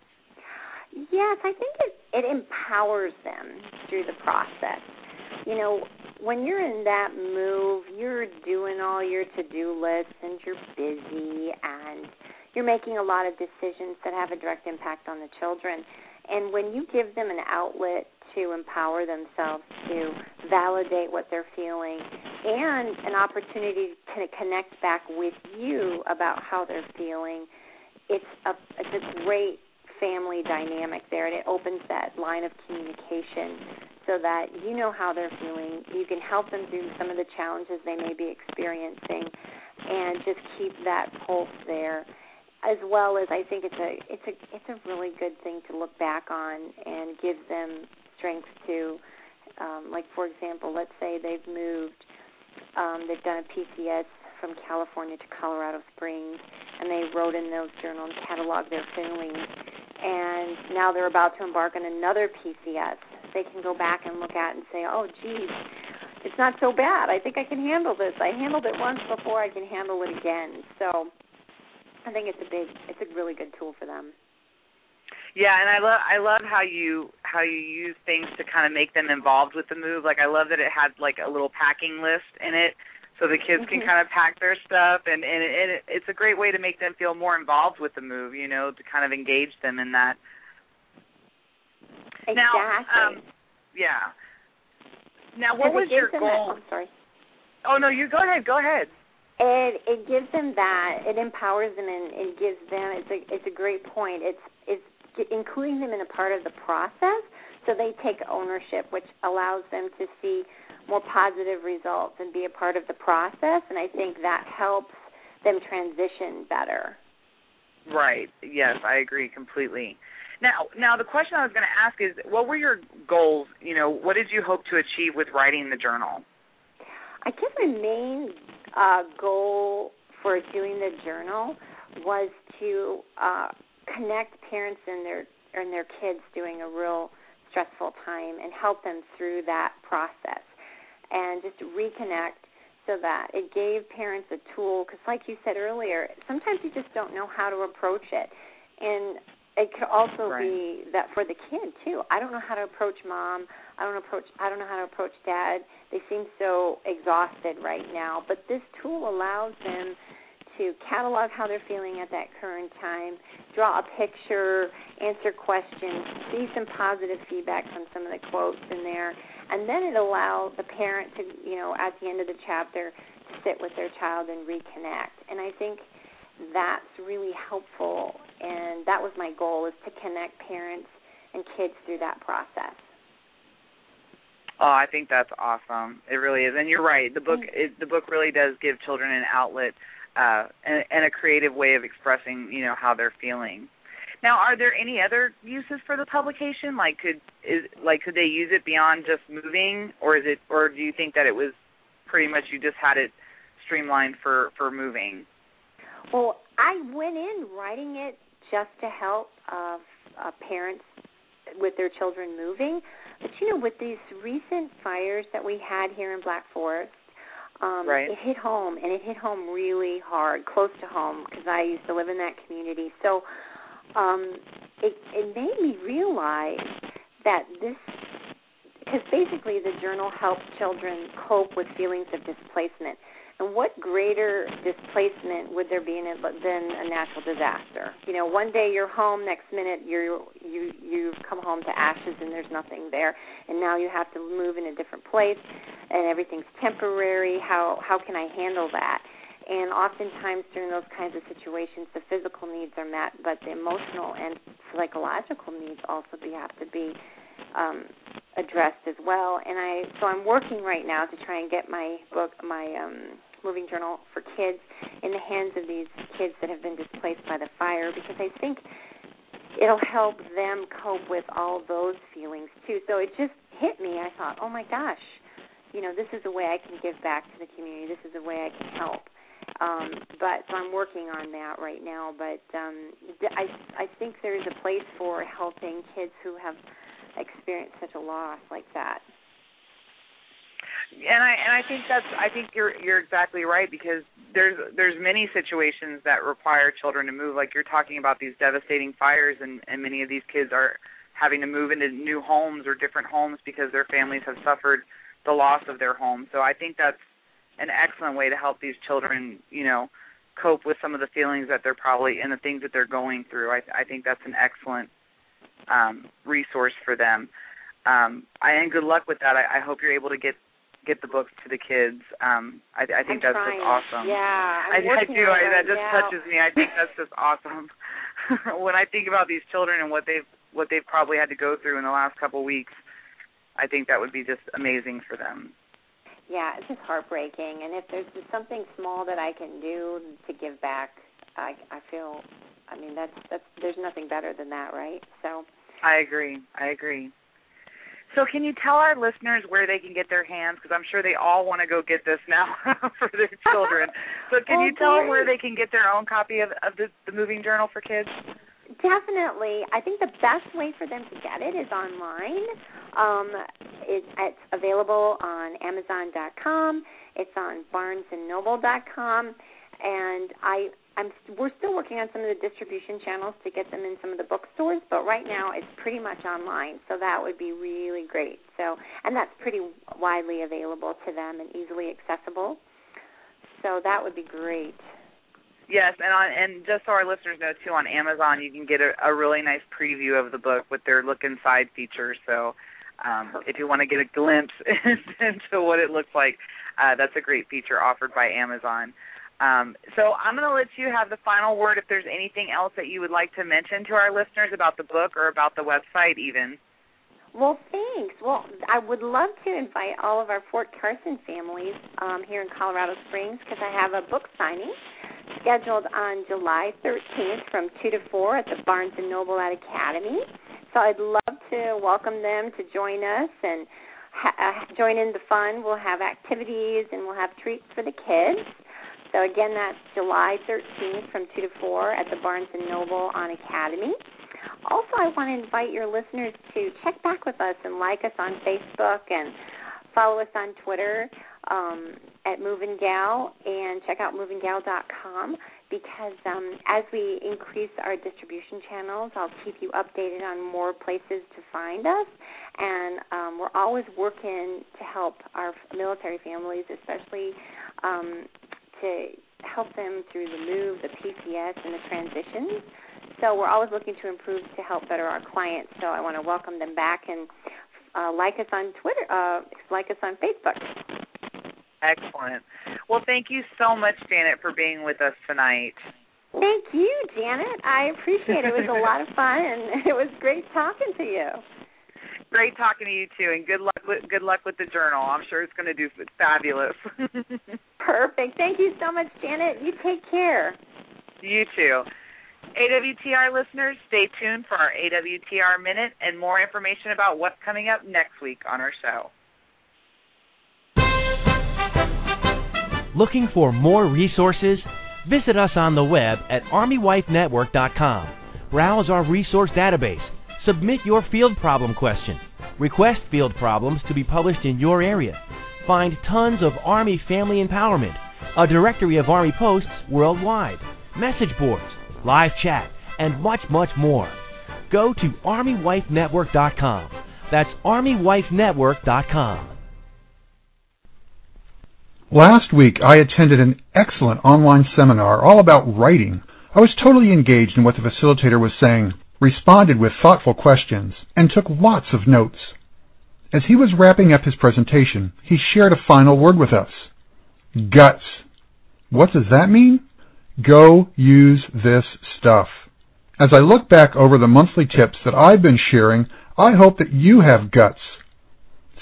Yes, I think it empowers them through the process. When you're in that move, you're doing all your to-do lists and you're busy and you're making a lot of decisions that have a direct impact on the children. And when you give them an outlet to empower themselves, to validate what they're feeling, and an opportunity to connect back with you about how they're feeling, it's a great family dynamic there, and it opens that line of communication so that you know how they're feeling. You can help them through some of the challenges they may be experiencing, and just keep that pulse there. As well as I think it's a really good thing to look back on and give them strength to, like for example, let's say they've moved, they've done a PCS from California to Colorado Springs, and they wrote in those journals and cataloged their feelings, and now they're about to embark on another PCS. They can go back and look at it and say, oh, geez, it's not so bad. I think I can handle this. I handled it once before. I can handle it again. So I think it's a really good tool for them. Yeah, and I love how you use things to kind of make them involved with the move. Like, I love that it had like a little packing list in it, so the kids can kind of pack their stuff, and it's a great way to make them feel more involved with the move. To kind of engage them in that. Exactly. Now, yeah. Now, what was your goal? I'm sorry. Oh no, you go ahead. Go ahead. It gives them that. It empowers them and gives them. It's a great point. It's including them in a part of the process, so they take ownership, which allows them to see more positive results and be a part of the process. And I think that helps them transition better. Right. Yes, I agree completely. Now, the question I was going to ask is, what were your goals? What did you hope to achieve with writing the journal? I guess my main goal for doing the journal was to connect parents and their kids doing a real stressful time and help them through that process, and just reconnect so that it gave parents a tool, because like you said earlier, sometimes you just don't know how to approach it. And it could also be that for the kid too. I don't know how to approach mom. I don't know how to approach dad. They seem so exhausted right now. But this tool allows them to catalog how they're feeling at that current time, draw a picture, answer questions, see some positive feedback from some of the quotes in there, and then it allows the parent to, at the end of the chapter, to sit with their child and reconnect. And I think that's really helpful, and that was my goal, is to connect parents and kids through that process. Oh, I think that's awesome. It really is, and you're right. The book really does give children an outlet and a creative way of expressing, how they're feeling. Now, are there any other uses for the publication? Could they use it beyond just moving, or do you think that it was pretty much you just had it streamlined for moving? Well, I went in writing it just to help parents with their children moving. But, with these recent fires that we had here in Black Forest, it hit home, and it hit home really hard, close to home, because I used to live in that community. So it made me realize that because basically the journal helps children cope with feelings of displacement. And what greater displacement would there be than a natural disaster? One day you're home, next minute you've come home to ashes and there's nothing there, and now you have to move in a different place, and everything's temporary. How can I handle that? And oftentimes during those kinds of situations, the physical needs are met, but the emotional and psychological needs also have to be addressed as well. And so I'm working right now to try and get my book, my moving journal for kids, in the hands of these kids that have been displaced by the fire, because I think it'll help them cope with all those feelings too. So it just hit me. I thought, oh my gosh, this is a way I can give back to the community. This is a way I can help. So I'm working on that right now. But I think there's a place for helping kids who have experienced such a loss like that. And I think you're exactly right, because there's many situations that require children to move. Like you're talking about these devastating fires, and many of these kids are having to move into new homes or different homes because their families have suffered the loss of their home. So I think that's an excellent way to help these children, cope with some of the feelings that they're probably and the things that they're going through. I think that's an excellent resource for them. And good luck with that. I hope you're able to get the books to the kids. I think that's just awesome. Yeah, I do. That just touches me. I think that's just awesome. When I think about these children and what they've probably had to go through in the last couple of weeks, I think that would be just amazing for them. Yeah, it's just heartbreaking. And if there's just something small that I can do to give back, I feel, that's there's nothing better than that, right? So I agree. So can you tell our listeners where they can get their hands? Because I'm sure they all want to go get this now for their children. So can you tell them where they can get their own copy of the Moving Journal for Kids? Definitely. I think the best way for them to get it is online. It's available on Amazon.com. It's on BarnesandNoble.com. And we're still working on some of the distribution channels to get them in some of the bookstores, but right now it's pretty much online, so that would be really great. And that's pretty widely available to them and easily accessible, so that would be great. Yes, and just so our listeners know, too, on Amazon you can get a really nice preview of the book with their look inside feature, so if you want to get a glimpse into what it looks like, that's a great feature offered by Amazon. So I'm going to let you have the final word if there's anything else that you would like to mention to our listeners about the book or about the website even. Well, thanks. Well, I would love to invite all of our Fort Carson families here in Colorado Springs, because I have a book signing scheduled on July 13th from 2 to 4 at the Barnes & Noble at Academy. So I'd love to welcome them to join us and join in the fun. We'll have activities and we'll have treats for the kids. So, again, that's July 13th from 2 to 4 at the Barnes & Noble on Academy. Also, I want to invite your listeners to check back with us and like us on Facebook and follow us on Twitter at Movin' Gal, and check out movinggal.com, because as we increase our distribution channels, I'll keep you updated on more places to find us. And we're always working to help our military families, especially to help them through the move, the PCS, and the transitions. So we're always looking to improve to help better our clients. So I want to welcome them back, and like us on Twitter, like us on Facebook. Excellent. Well, thank you so much, Janet, for being with us tonight. Thank you, Janet. I appreciate it. It was a lot of fun, and it was great talking to you. Great talking to you, too, and good luck with the journal. I'm sure it's going to do fabulous. Perfect. Thank you so much, Janet. You take care. You too. AWTR listeners, stay tuned for our AWTR Minute and more information about what's coming up next week on our show. Looking for more resources? Visit us on the web at ArmyWifeNetwork.com. Browse our resource database. Submit your field problem question. Request field problems to be published in your area. Find tons of Army family empowerment, a directory of Army posts worldwide, message boards, live chat, and much, much more. Go to ArmyWifeNetwork.com. That's ArmyWifeNetwork.com. Last week, I attended an excellent online seminar all about writing. I was totally engaged in what the facilitator was saying, responded with thoughtful questions, and took lots of notes. As he was wrapping up his presentation, he shared a final word with us. Guts. What does that mean? Go use this stuff. As I look back over the monthly tips that I've been sharing, I hope that you have guts.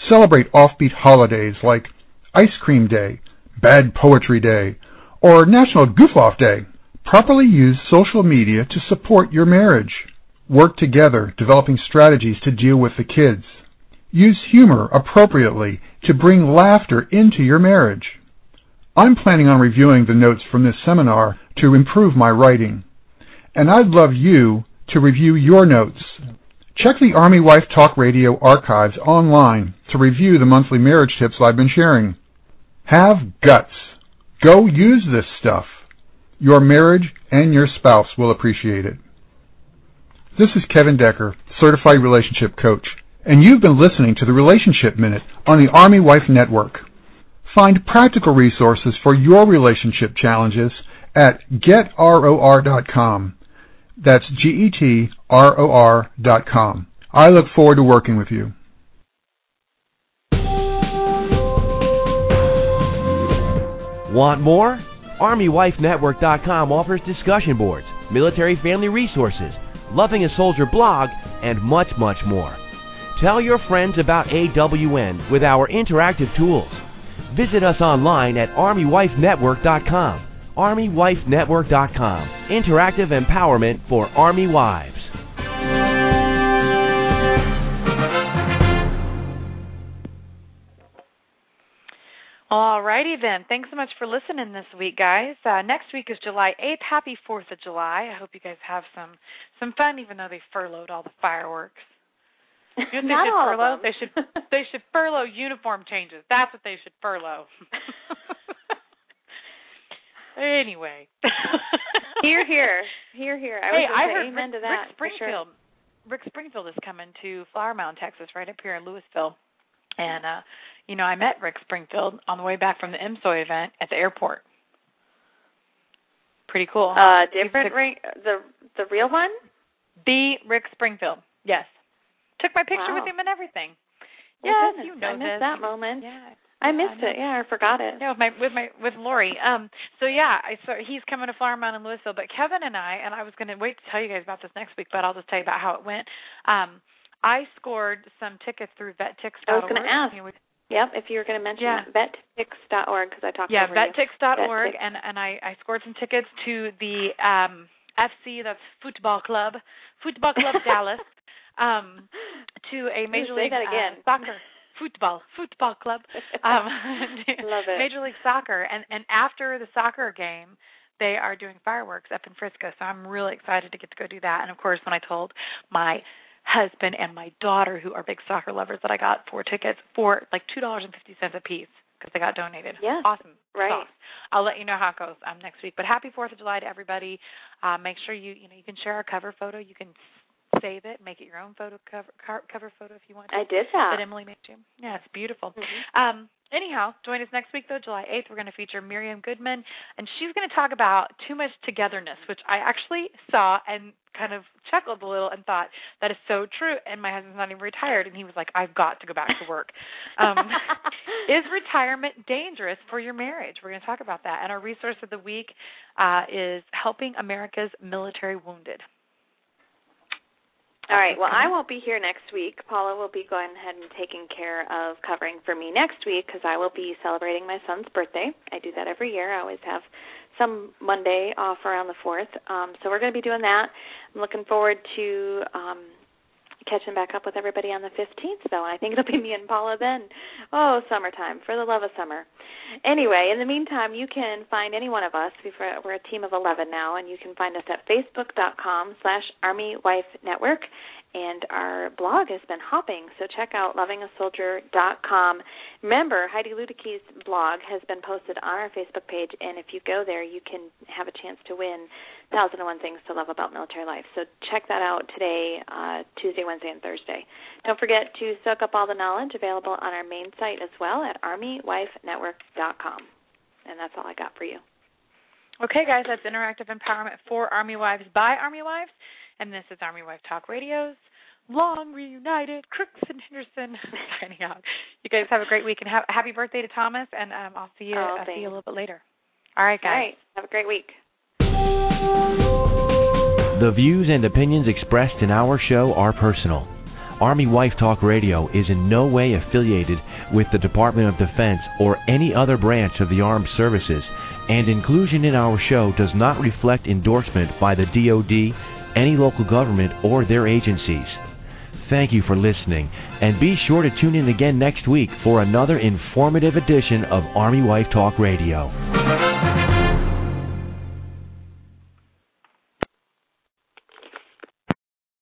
celebrate offbeat holidays like Ice Cream Day, Bad Poetry Day, or National Goof-Off Day. Properly use social media to support your marriage. Work together, developing strategies to deal with the kids. Use humor appropriately to bring laughter into your marriage. I'm planning on reviewing the notes from this seminar to improve my writing, and I'd love you to review your notes. Check the Army Wife Talk Radio archives online to review the monthly marriage tips I've been sharing. Have guts. Go use this stuff. Your marriage and your spouse will appreciate it. This is Kevin Decker, Certified Relationship Coach, and you've been listening to the Relationship Minute on the Army Wife Network. Find practical resources for your relationship challenges at GetROR.com. That's GETROR.com. I look forward to working with you. Want more? ArmyWifeNetwork.com offers discussion boards, military family resources, Loving a Soldier blog, and much, much more. Tell your friends about AWN with our interactive tools. Visit us online at ArmyWifeNetwork.com. ArmyWifeNetwork.com. Interactive empowerment for Army wives. All righty then. Thanks so much for listening this week, guys. Next week is July 8th. Happy 4th of July. I hope you guys have some fun, even though they furloughed all the fireworks. You know what they should furlough? They should furlough uniform changes. That's what they should furlough. Anyway. Hear. I heard amen to that. Rick Springfield is coming to Flower Mound, Texas, right up here in Louisville. And, I met Rick Springfield on the way back from the MSOI event at the airport. Pretty cool. Different Rick, the real one? The Rick Springfield, yes. Took my picture with him and everything. Yes, I this. missed that moment. Yeah. I missed it. Yeah, I forgot it. Yeah, with Lori. So he's coming to Flower Mound in Louisville. But Kevin and I was going to wait to tell you guys about this next week, but I'll just tell you about how it went. I scored some tickets through VetTix.org. I was going to ask. Yep, if you were going to mention VetTix.org, because I talked over you. VetTix.org, and I scored some tickets to the FC, that's Football Club Dallas, to a Major League Soccer. Football Club. Love it. Major League Soccer. And after the soccer game, they are doing fireworks up in Frisco. So I'm really excited to get to go do that. And, of course, when I told my husband and my daughter, who are big soccer lovers, that I got 4 tickets for like $2.50 a piece because they got donated. Yeah. Awesome. Right. Sauce. I'll let you know how it goes next week. But happy 4th of July to everybody. Make sure you can share our cover photo. You can save it, make it your own cover photo if you want to. I did that. Emily made you. Yeah, it's beautiful. Mm-hmm. Anyhow, join us next week, though, July 8th. We're going to feature Miriam Goodman, and she's going to talk about too much togetherness, which I actually saw and kind of chuckled a little and thought, that is so true, and my husband's not even retired, and he was like, I've got to go back to work. Is retirement dangerous for your marriage? We're going to talk about that, and our resource of the week is Helping America's Military Wounded. All right. Well, I won't be here next week. Paula will be going ahead and taking care of covering for me next week because I will be celebrating my son's birthday. I do that every year. I always have some Monday off around the 4th. So we're going to be doing that. I'm looking forward to catching back up with everybody on the 15th, though. I think it'll be me and Paula then. Oh, summertime, for the love of summer. Anyway, in the meantime, you can find any one of us. We're a team of 11 now, and you can find us at facebook.com/ArmyWifeNetwork. And our blog has been hopping, so check out lovingasoldier.com. Remember, Heidi Ludicke's blog has been posted on our Facebook page, and if you go there, you can have a chance to win 1001 Things to Love About Military Life. So check that out today, Tuesday, Wednesday, and Thursday. Don't forget to soak up all the knowledge available on our main site as well at ArmyWifeNetwork.com. And that's all I got for you. Okay, guys, that's interactive empowerment for Army Wives by Army Wives. And this is Army Wife Talk Radio's Long Reunited Crooks and Henderson signing out. You guys have a great week, and happy birthday to Thomas, and I'll see you a little bit later. All right, guys. All right. Have a great week. The views and opinions expressed in our show are personal. Army Wife Talk Radio is in no way affiliated with the Department of Defense or any other branch of the armed services, and inclusion in our show does not reflect endorsement by the DoD, any local government, or their agencies. Thank you for listening, and be sure to tune in again next week for another informative edition of Army Wife Talk Radio.